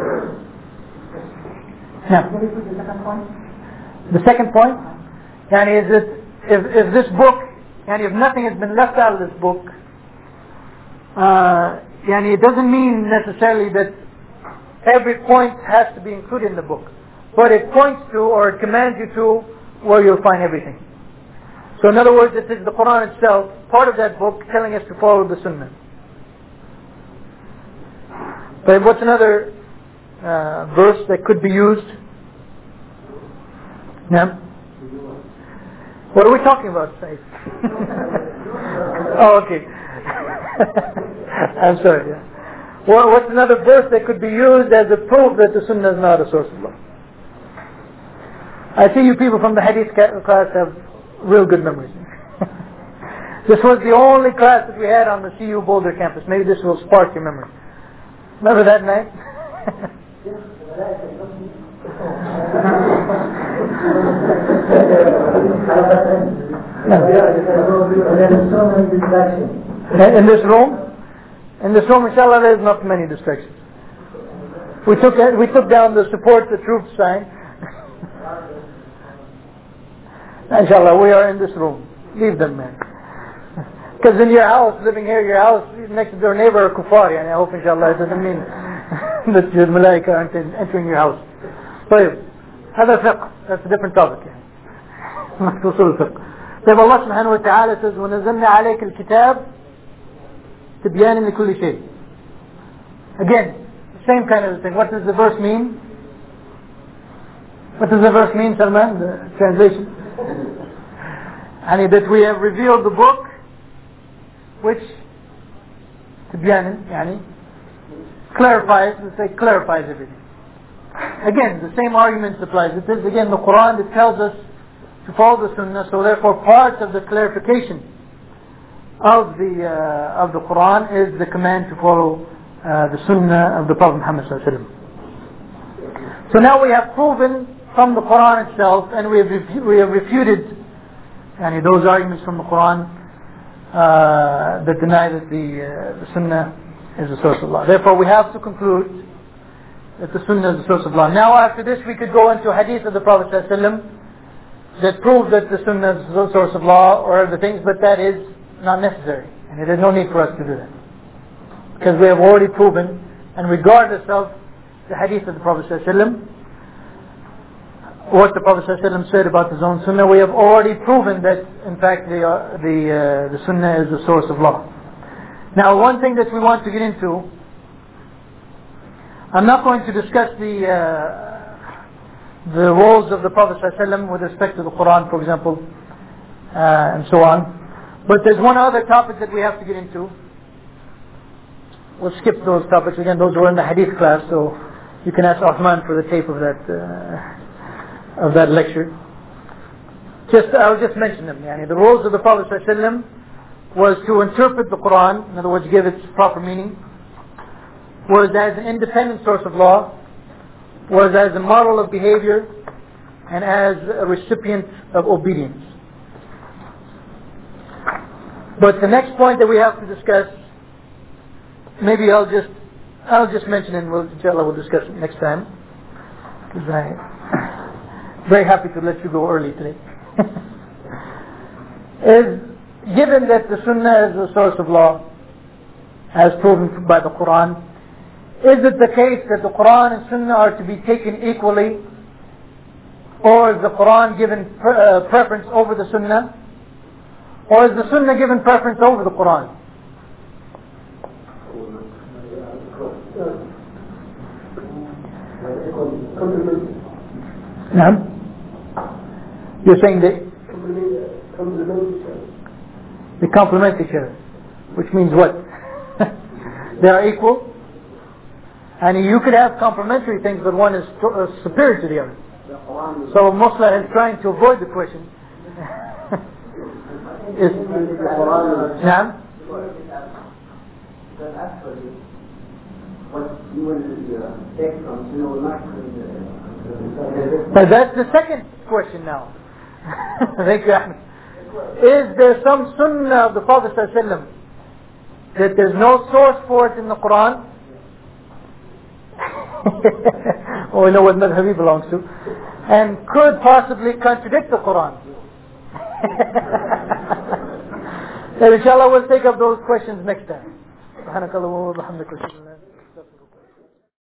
Yeah. The second point, yani is it, if, if this book, yani if nothing has been left out of this book, uh, yani it doesn't mean necessarily that every point has to be included in the book, but it points to or it commands you to where you'll find everything. So in other words, it is the Quran itself, part of that book, telling us to follow the Sunnah. But what's another uh, verse that could be used? Yeah. What are we talking about, Said? Oh, okay. I'm sorry. Yeah. Well, what's another verse that could be used as a proof that the Sunnah is not a source of law? I see you people from the Hadith class have real good memories. This was the only class that we had on the C U Boulder campus. Maybe this will spark your memory. Remember that night? In this room? In this room, inshallah, there's not many distractions. We took we took down the support the troops sign. Inshallah, we are in this room. Leave them, man. Because in your house, living here, your house, next door neighbor are kuffar, and I hope inshallah it doesn't mean that the malaika aren't entering your house. طيب, هذا فقه. That's a different topic. أصول الفقه. طيب, Allah subhanahu wa ta'ala says, وَنَزَلْنَا عَلَيْكَ الْكِتَابِ تِبْيَانٍ لِكُلِّ شَيْءٍ. Again, same kind of thing. What does the verse mean? What does the verse mean, Salman? The translation. And that we have revealed the book which تبيان يعني clarifies, let's say clarifies everything. Again, the same argument applies. It is again the Quran that tells us to follow the Sunnah, so therefore part of the clarification of the uh, of the Quran is the command to follow uh, the Sunnah of the Prophet Muhammad sallallahu alaihi wasallam. So now we have proven from the Quran itself, and we have refu- we have refuted any of those arguments from the Quran uh, that deny that the, uh, the Sunnah is the source of law. Therefore, we have to conclude that the Sunnah is the source of law. Now, after this, we could go into a hadith of the Prophet sallallahu alaihi wasallam that prove that the Sunnah is the source of law or other things, but that is not necessary, and there is no need for us to do that, because we have already proven, and regardless of the hadith of the Prophet sallallahu alaihi wasallam, what the Prophet ﷺ said about his own Sunnah, we have already proven that in fact the uh, the, uh, the Sunnah is the source of law. Now, one thing that we want to get into, I'm not going to discuss the uh, the roles of the Prophet ﷺ with respect to the Quran, for example, uh, and so on. But there's one other topic that we have to get into. We'll skip those topics again. Those were in the Hadith class, so you can ask Uthman for the tape of that. Uh, of that lecture. Just, I'll just mention them. Yani, the roles of the Prophet ﷺ was to interpret the Quran, in other words, give its proper meaning, was as an independent source of law, was as a model of behavior, and as a recipient of obedience. But the next point that we have to discuss, maybe I'll just I'll just mention it and we'll, inshallah, we'll discuss it next time. Because I'm very happy to let you go early today. Is, given that the Sunnah is a source of law, as proven by the Quran, is it the case that the Quran and Sunnah are to be taken equally? Or is the Quran given pre- uh, preference over the Sunnah? Or is the Sunnah given preference over the Quran? No? You're saying they they complement each other, which means what? They are equal, and you could have complementary things, but one is uh, superior to the other. So Muslim is trying to avoid the question. is now? But that's the second question now. Thank you, Ahmed. Is there some sunnah of the Prophet ﷺ that there's no source for it in the Quran? Oh, we know what madhab he belongs to. And could possibly contradict the Quran. And inshallah we'll take up those questions next time.